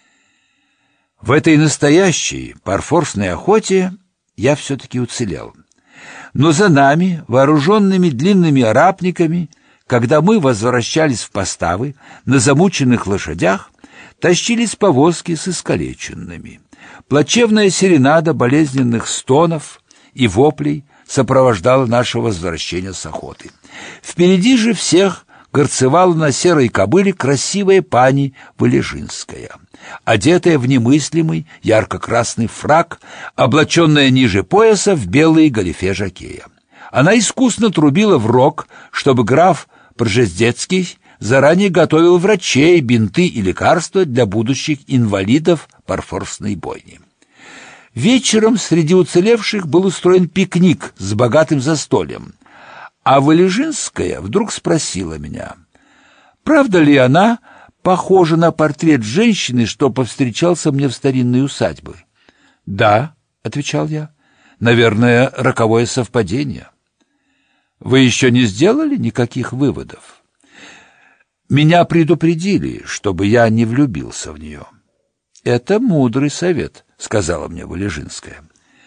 В этой настоящей парфорсной охоте я все-таки уцелел. Но за нами, вооруженными длинными арапниками, когда мы возвращались в поставы, на замученных лошадях тащились повозки с искалеченными. Плачевная серенада болезненных стонов и воплей сопровождала наше возвращение с охоты. Впереди же всех горцевала на серой кобыле красивая пани Вележинская, одетая в немыслимый ярко-красный фрак, облаченная ниже пояса в белые галифе жокея. Она искусно трубила в рог, чтобы граф Пржездецкий заранее готовил врачей, бинты и лекарства для будущих инвалидов парфорсной бойни. Вечером среди уцелевших был устроен пикник с богатым застольем, а Вележинская вдруг спросила меня, правда ли она похожа на портрет женщины, что повстречался мне в старинной усадьбе. «Да», — отвечал я, — «наверное, роковое совпадение». «Вы еще не сделали никаких выводов?» «Меня предупредили, чтобы я не влюбился в нее». «Это мудрый совет», — сказала мне Вележинская.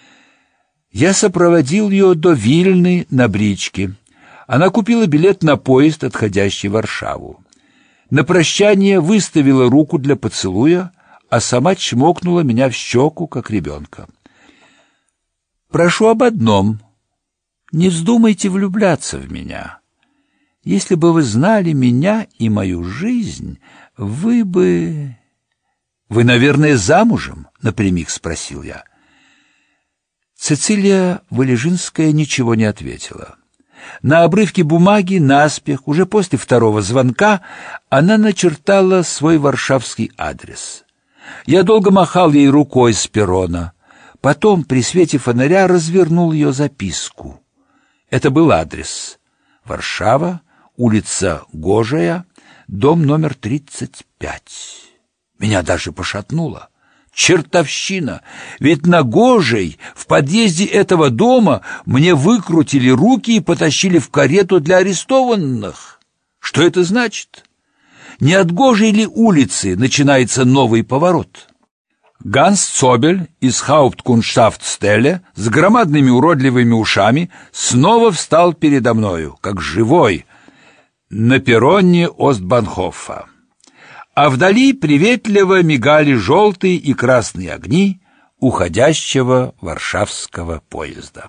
Я сопроводил ее до Вильны на бричке. Она купила билет на поезд, отходящий в Варшаву. На прощание выставила руку для поцелуя, а сама чмокнула меня в щеку, как ребенка. «Прошу об одном. Не вздумайте влюбляться в меня. Если бы вы знали меня и мою жизнь, вы бы...» «Вы, наверное, замужем?» — напрямик спросил я. Цецилия Вележинская ничего не ответила. На обрывке бумаги наспех, уже после второго звонка, она начертала свой варшавский адрес. Я долго махал ей рукой с перрона. Потом при свете фонаря развернул ее записку. Это был адрес. Варшава, улица Гожая, дом номер тридцать пять. Меня даже пошатнуло. Чертовщина! Ведь на Гожей, в подъезде этого дома, мне выкрутили руки и потащили в карету для арестованных. Что это значит? Не от Гожей ли улицы начинается новый поворот? Ганс Цобель из Хаупткунштафтстеле с громадными уродливыми ушами снова встал передо мною, как живой, на перроне Остбанхофа. А вдали приветливо мигали желтые и красные огни уходящего варшавского поезда.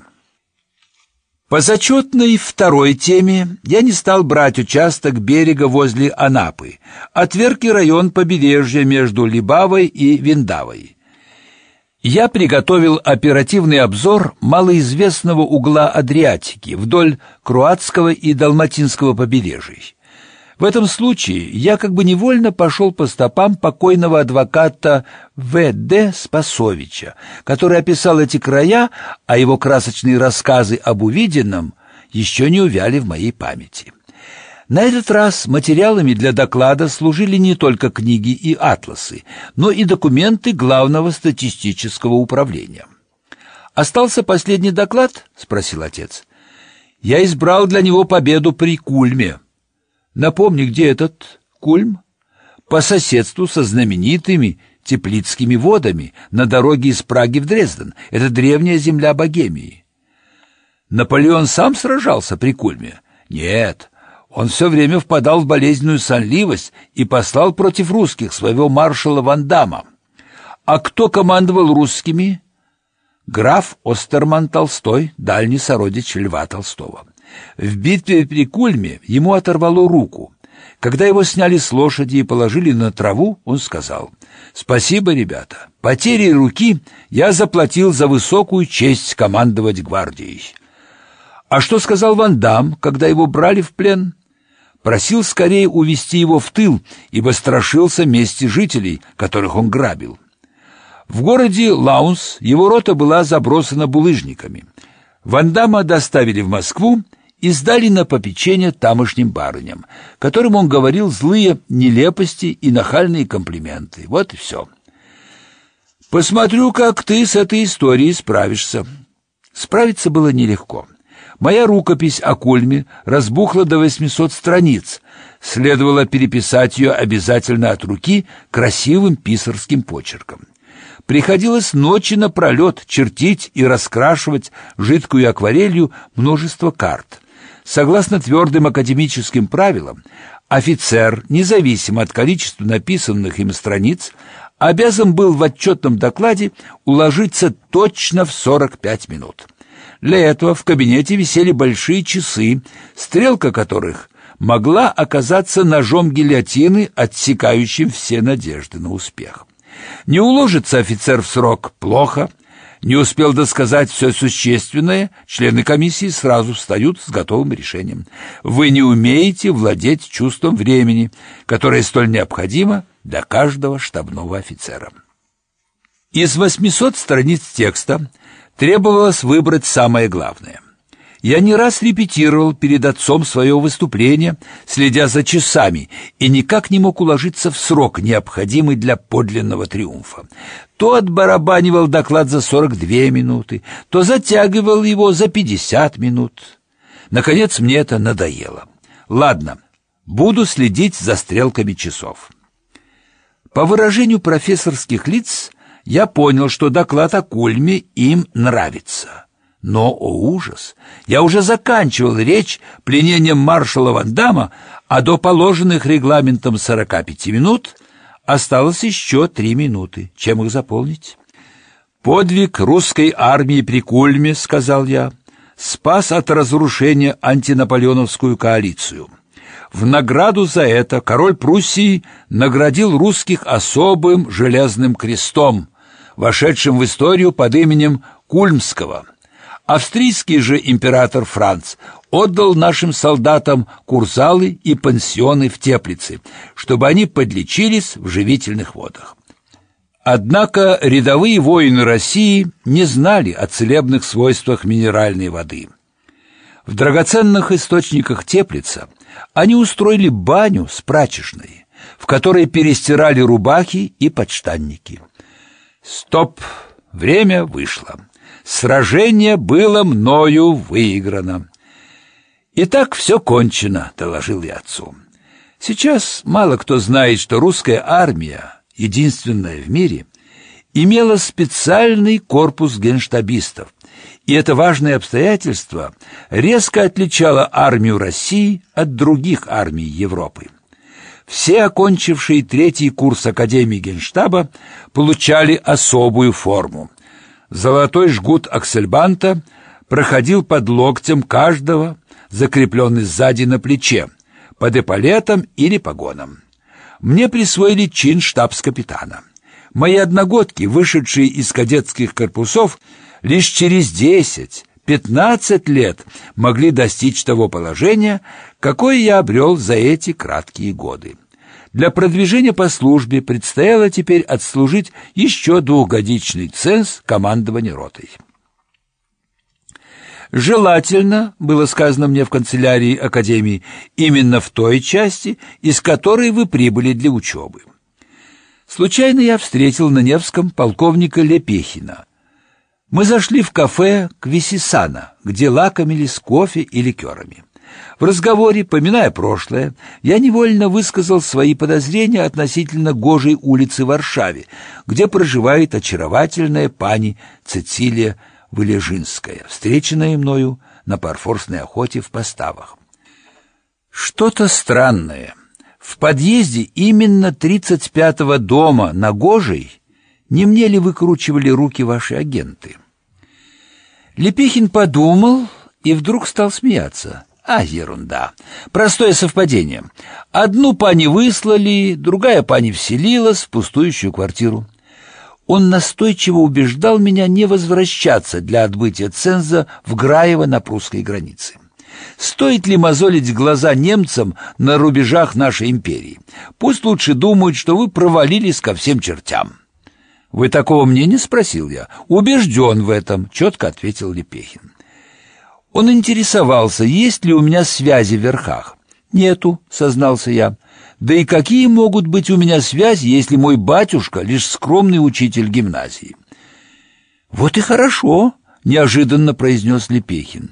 По зачетной второй теме я не стал брать участок берега возле Анапы, отверг и район побережья между Либавой и Виндавой. Я приготовил оперативный обзор малоизвестного угла Адриатики вдоль Круатского и Далматинского побережий. В этом случае я как бы невольно пошел по стопам покойного адвоката В Д Спасовича, который описал эти края, а его красочные рассказы об увиденном еще не увяли в моей памяти. На этот раз материалами для доклада служили не только книги и атласы, но и документы Главного статистического управления. «Остался последний доклад?» — спросил отец. «Я избрал для него победу при Кульме». «Напомни, где этот Кульм?» «По соседству со знаменитыми Теплицкими водами на дороге из Праги в Дрезден. Это древняя земля Богемии. Наполеон сам сражался при Кульме? Нет, он все время впадал в болезненную сонливость и послал против русских своего маршала Вандама. А кто командовал русскими? Граф Остерман Толстой, дальний сородич Льва Толстого. В битве при Кульме ему оторвало руку. Когда его сняли с лошади и положили на траву, он сказал: «Спасибо, ребята, потерей руки я заплатил за высокую честь командовать гвардией». А что сказал Вандам, когда его брали в плен? Просил скорее увести его в тыл, ибо страшился мести жителей, которых он грабил. В городе Лаунс его рота была забросана булыжниками. Вандама доставили в Москву и сдали на попечение тамошним барыням, которым он говорил злые нелепости и нахальные комплименты. Вот и все. Посмотрю, как ты с этой историей справишься. Справиться было нелегко. Моя рукопись о Кульме разбухла до восьмисот страниц. Следовало переписать ее обязательно от руки красивым писарским почерком. Приходилось ночи напролет чертить и раскрашивать жидкую акварелью множество карт. Согласно твердым академическим правилам, офицер, независимо от количества написанных им страниц, обязан был в отчетном докладе уложиться точно в сорок пять минут. Для этого в кабинете висели большие часы, стрелка которых могла оказаться ножом гильотины, отсекающим все надежды на успех. Не уложится офицер в срок — плохо. Не успел досказать все существенное, члены комиссии сразу встают с готовым решением. Вы не умеете владеть чувством времени, которое столь необходимо для каждого штабного офицера. Из восьмисот страниц текста требовалось выбрать самое главное. Я не раз репетировал перед отцом свое выступление, следя за часами, и никак не мог уложиться в срок, необходимый для подлинного триумфа. То отбарабанивал доклад за сорок две минуты, то затягивал его за пятьдесят минут. Наконец мне это надоело. Ладно, буду следить за стрелками часов. По выражению профессорских лиц я понял, что доклад о Кульме им нравится. Но, о ужас, я уже заканчивал речь пленением маршала Вандама, а до положенных регламентом сорока пяти минут осталось еще три минуты. Чем их заполнить? «Подвиг русской армии при Кульме, — сказал я, — спас от разрушения антинаполеоновскую коалицию. В награду за это король Пруссии наградил русских особым железным крестом, вошедшим в историю под именем Кульмского. Австрийский же император Франц отдал нашим солдатам курзалы и пансионы в Теплице, чтобы они подлечились в живительных водах. Однако рядовые воины России не знали о целебных свойствах минеральной воды. В драгоценных источниках Теплица они устроили баню с прачечной, в которой перестирали рубахи и подштанники. Стоп! Время вышло. Сражение было мною выиграно. «Итак, все кончено», — доложил я отцу. Сейчас мало кто знает, что русская армия, единственная в мире, имела специальный корпус генштабистов, и это важное обстоятельство резко отличало армию России от других армий Европы. Все окончившие третий курс Академии Генштаба получали особую форму. Золотой жгут аксельбанта проходил под локтем каждого, закрепленный сзади на плече, под эполетом или погоном. Мне присвоили чин штабс-капитана. Мои одногодки, вышедшие из кадетских корпусов, лишь через десять-пятнадцать лет могли достичь того положения, какое я обрел за эти краткие годы. Для продвижения по службе предстояло теперь отслужить еще двухгодичный ценз командования ротой. Желательно, было сказано мне в канцелярии Академии, именно в той части, из которой вы прибыли для учебы. Случайно я встретил на Невском полковника Лепехина. Мы зашли в кафе Квисисана, где лакомились кофе и ликерами. В разговоре, поминая прошлое, я невольно высказал свои подозрения относительно Гожей улицы в Варшаве, где проживает очаровательная пани Цецилия Вылежинская, встреченная мною на парфорсной охоте в Поставах. Что-то странное. В подъезде именно тридцать пятого дома на Гожей не мне ли выкручивали руки ваши агенты? Лепехин подумал и вдруг стал смеяться. А, ерунда. Простое совпадение. Одну пани выслали, другая пани вселилась в пустующую квартиру. Он настойчиво убеждал меня не возвращаться для отбытия ценза в Граево на прусской границе. Стоит ли мозолить глаза немцам на рубежах нашей империи? Пусть лучше думают, что вы провалились ко всем чертям. «Вы такого мнения?» — спросил я. «Убежден в этом», — четко ответил Лепехин. Он интересовался, есть ли у меня связи в верхах. «Нету», — сознался я. «Да и какие могут быть у меня связи, если мой батюшка лишь скромный учитель гимназии?» «Вот и хорошо», — неожиданно произнес Лепехин.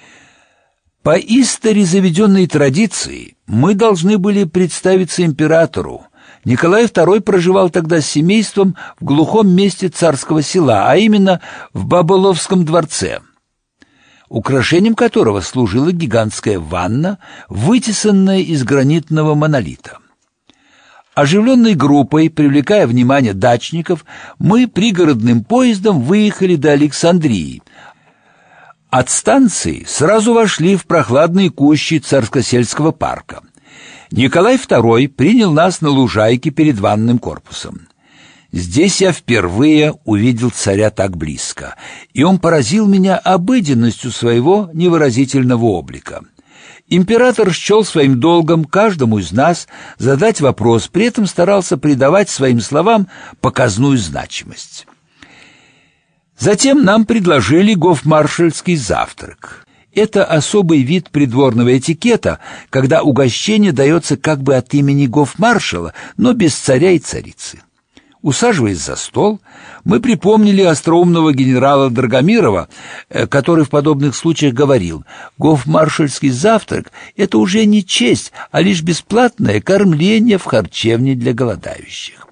«По истори заведенной традиции мы должны были представиться императору. Николай второй проживал тогда с семейством в глухом месте царского села, а именно в Баболовском дворце, украшением которого служила гигантская ванна, вытесанная из гранитного монолита. Оживленной группой, привлекая внимание дачников, мы пригородным поездом выехали до Александрии. От станции сразу вошли в прохладные кущи Царско-сельского парка. Николай второй принял нас на лужайке перед ванным корпусом. Здесь я впервые увидел царя так близко, и он поразил меня обыденностью своего невыразительного облика. Император счел своим долгом каждому из нас задать вопрос, при этом старался придавать своим словам показную значимость. Затем нам предложили гофмаршальский завтрак. Это особый вид придворного этикета, когда угощение дается как бы от имени гофмаршала, но без царя и царицы. Усаживаясь за стол, мы припомнили остроумного генерала Драгомирова, который в подобных случаях говорил: «Гофмаршальский завтрак — это уже не честь, а лишь бесплатное кормление в харчевне для голодающих».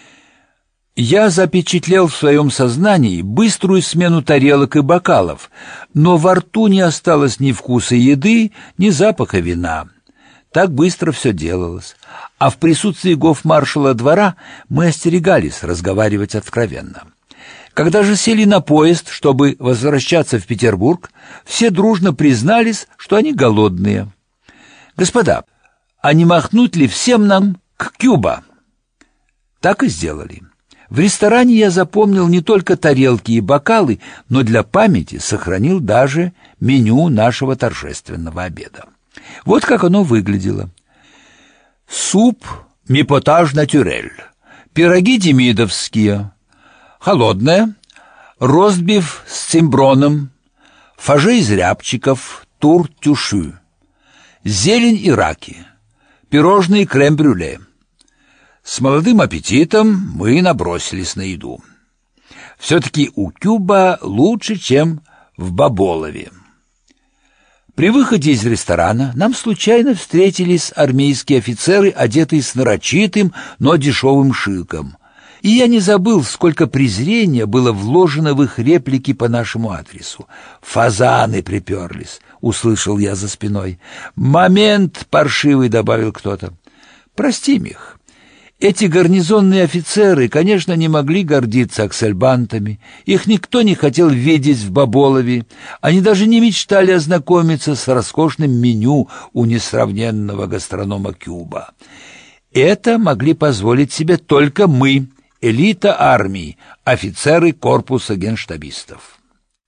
Я запечатлел в своем сознании быструю смену тарелок и бокалов, но во рту не осталось ни вкуса еды, ни запаха вина. Так быстро все делалось. А в присутствии гофмаршала двора мы остерегались разговаривать откровенно. Когда же сели на поезд, чтобы возвращаться в Петербург, все дружно признались, что они голодные. «Господа, а не махнуть ли всем нам к Кюба?» Так и сделали. В ресторане я запомнил не только тарелки и бокалы, но для памяти сохранил даже меню нашего торжественного обеда. Вот как оно выглядело. Суп мипотаж натюрель, пироги демидовские, холодное, ростбиф с цимброном, фаже из рябчиков, тур-тюши, зелень и раки, пирожные крем-брюле. С молодым аппетитом мы набросились на еду. Все-таки у Кюба лучше, чем в Баболове. При выходе из ресторана нам случайно встретились армейские офицеры, одетые с нарочитым, но дешевым шиком. И я не забыл, сколько презрения было вложено в их реплики по нашему адресу. «Фазаны приперлись», — услышал я за спиной. «Момент паршивый», — добавил кто-то. «Простим их». Эти гарнизонные офицеры, конечно, не могли гордиться аксельбантами. Их никто не хотел видеть в Баболове. Они даже не мечтали ознакомиться с роскошным меню у несравненного гастронома Кюба. Это могли позволить себе только мы, элита армии, офицеры корпуса генштабистов.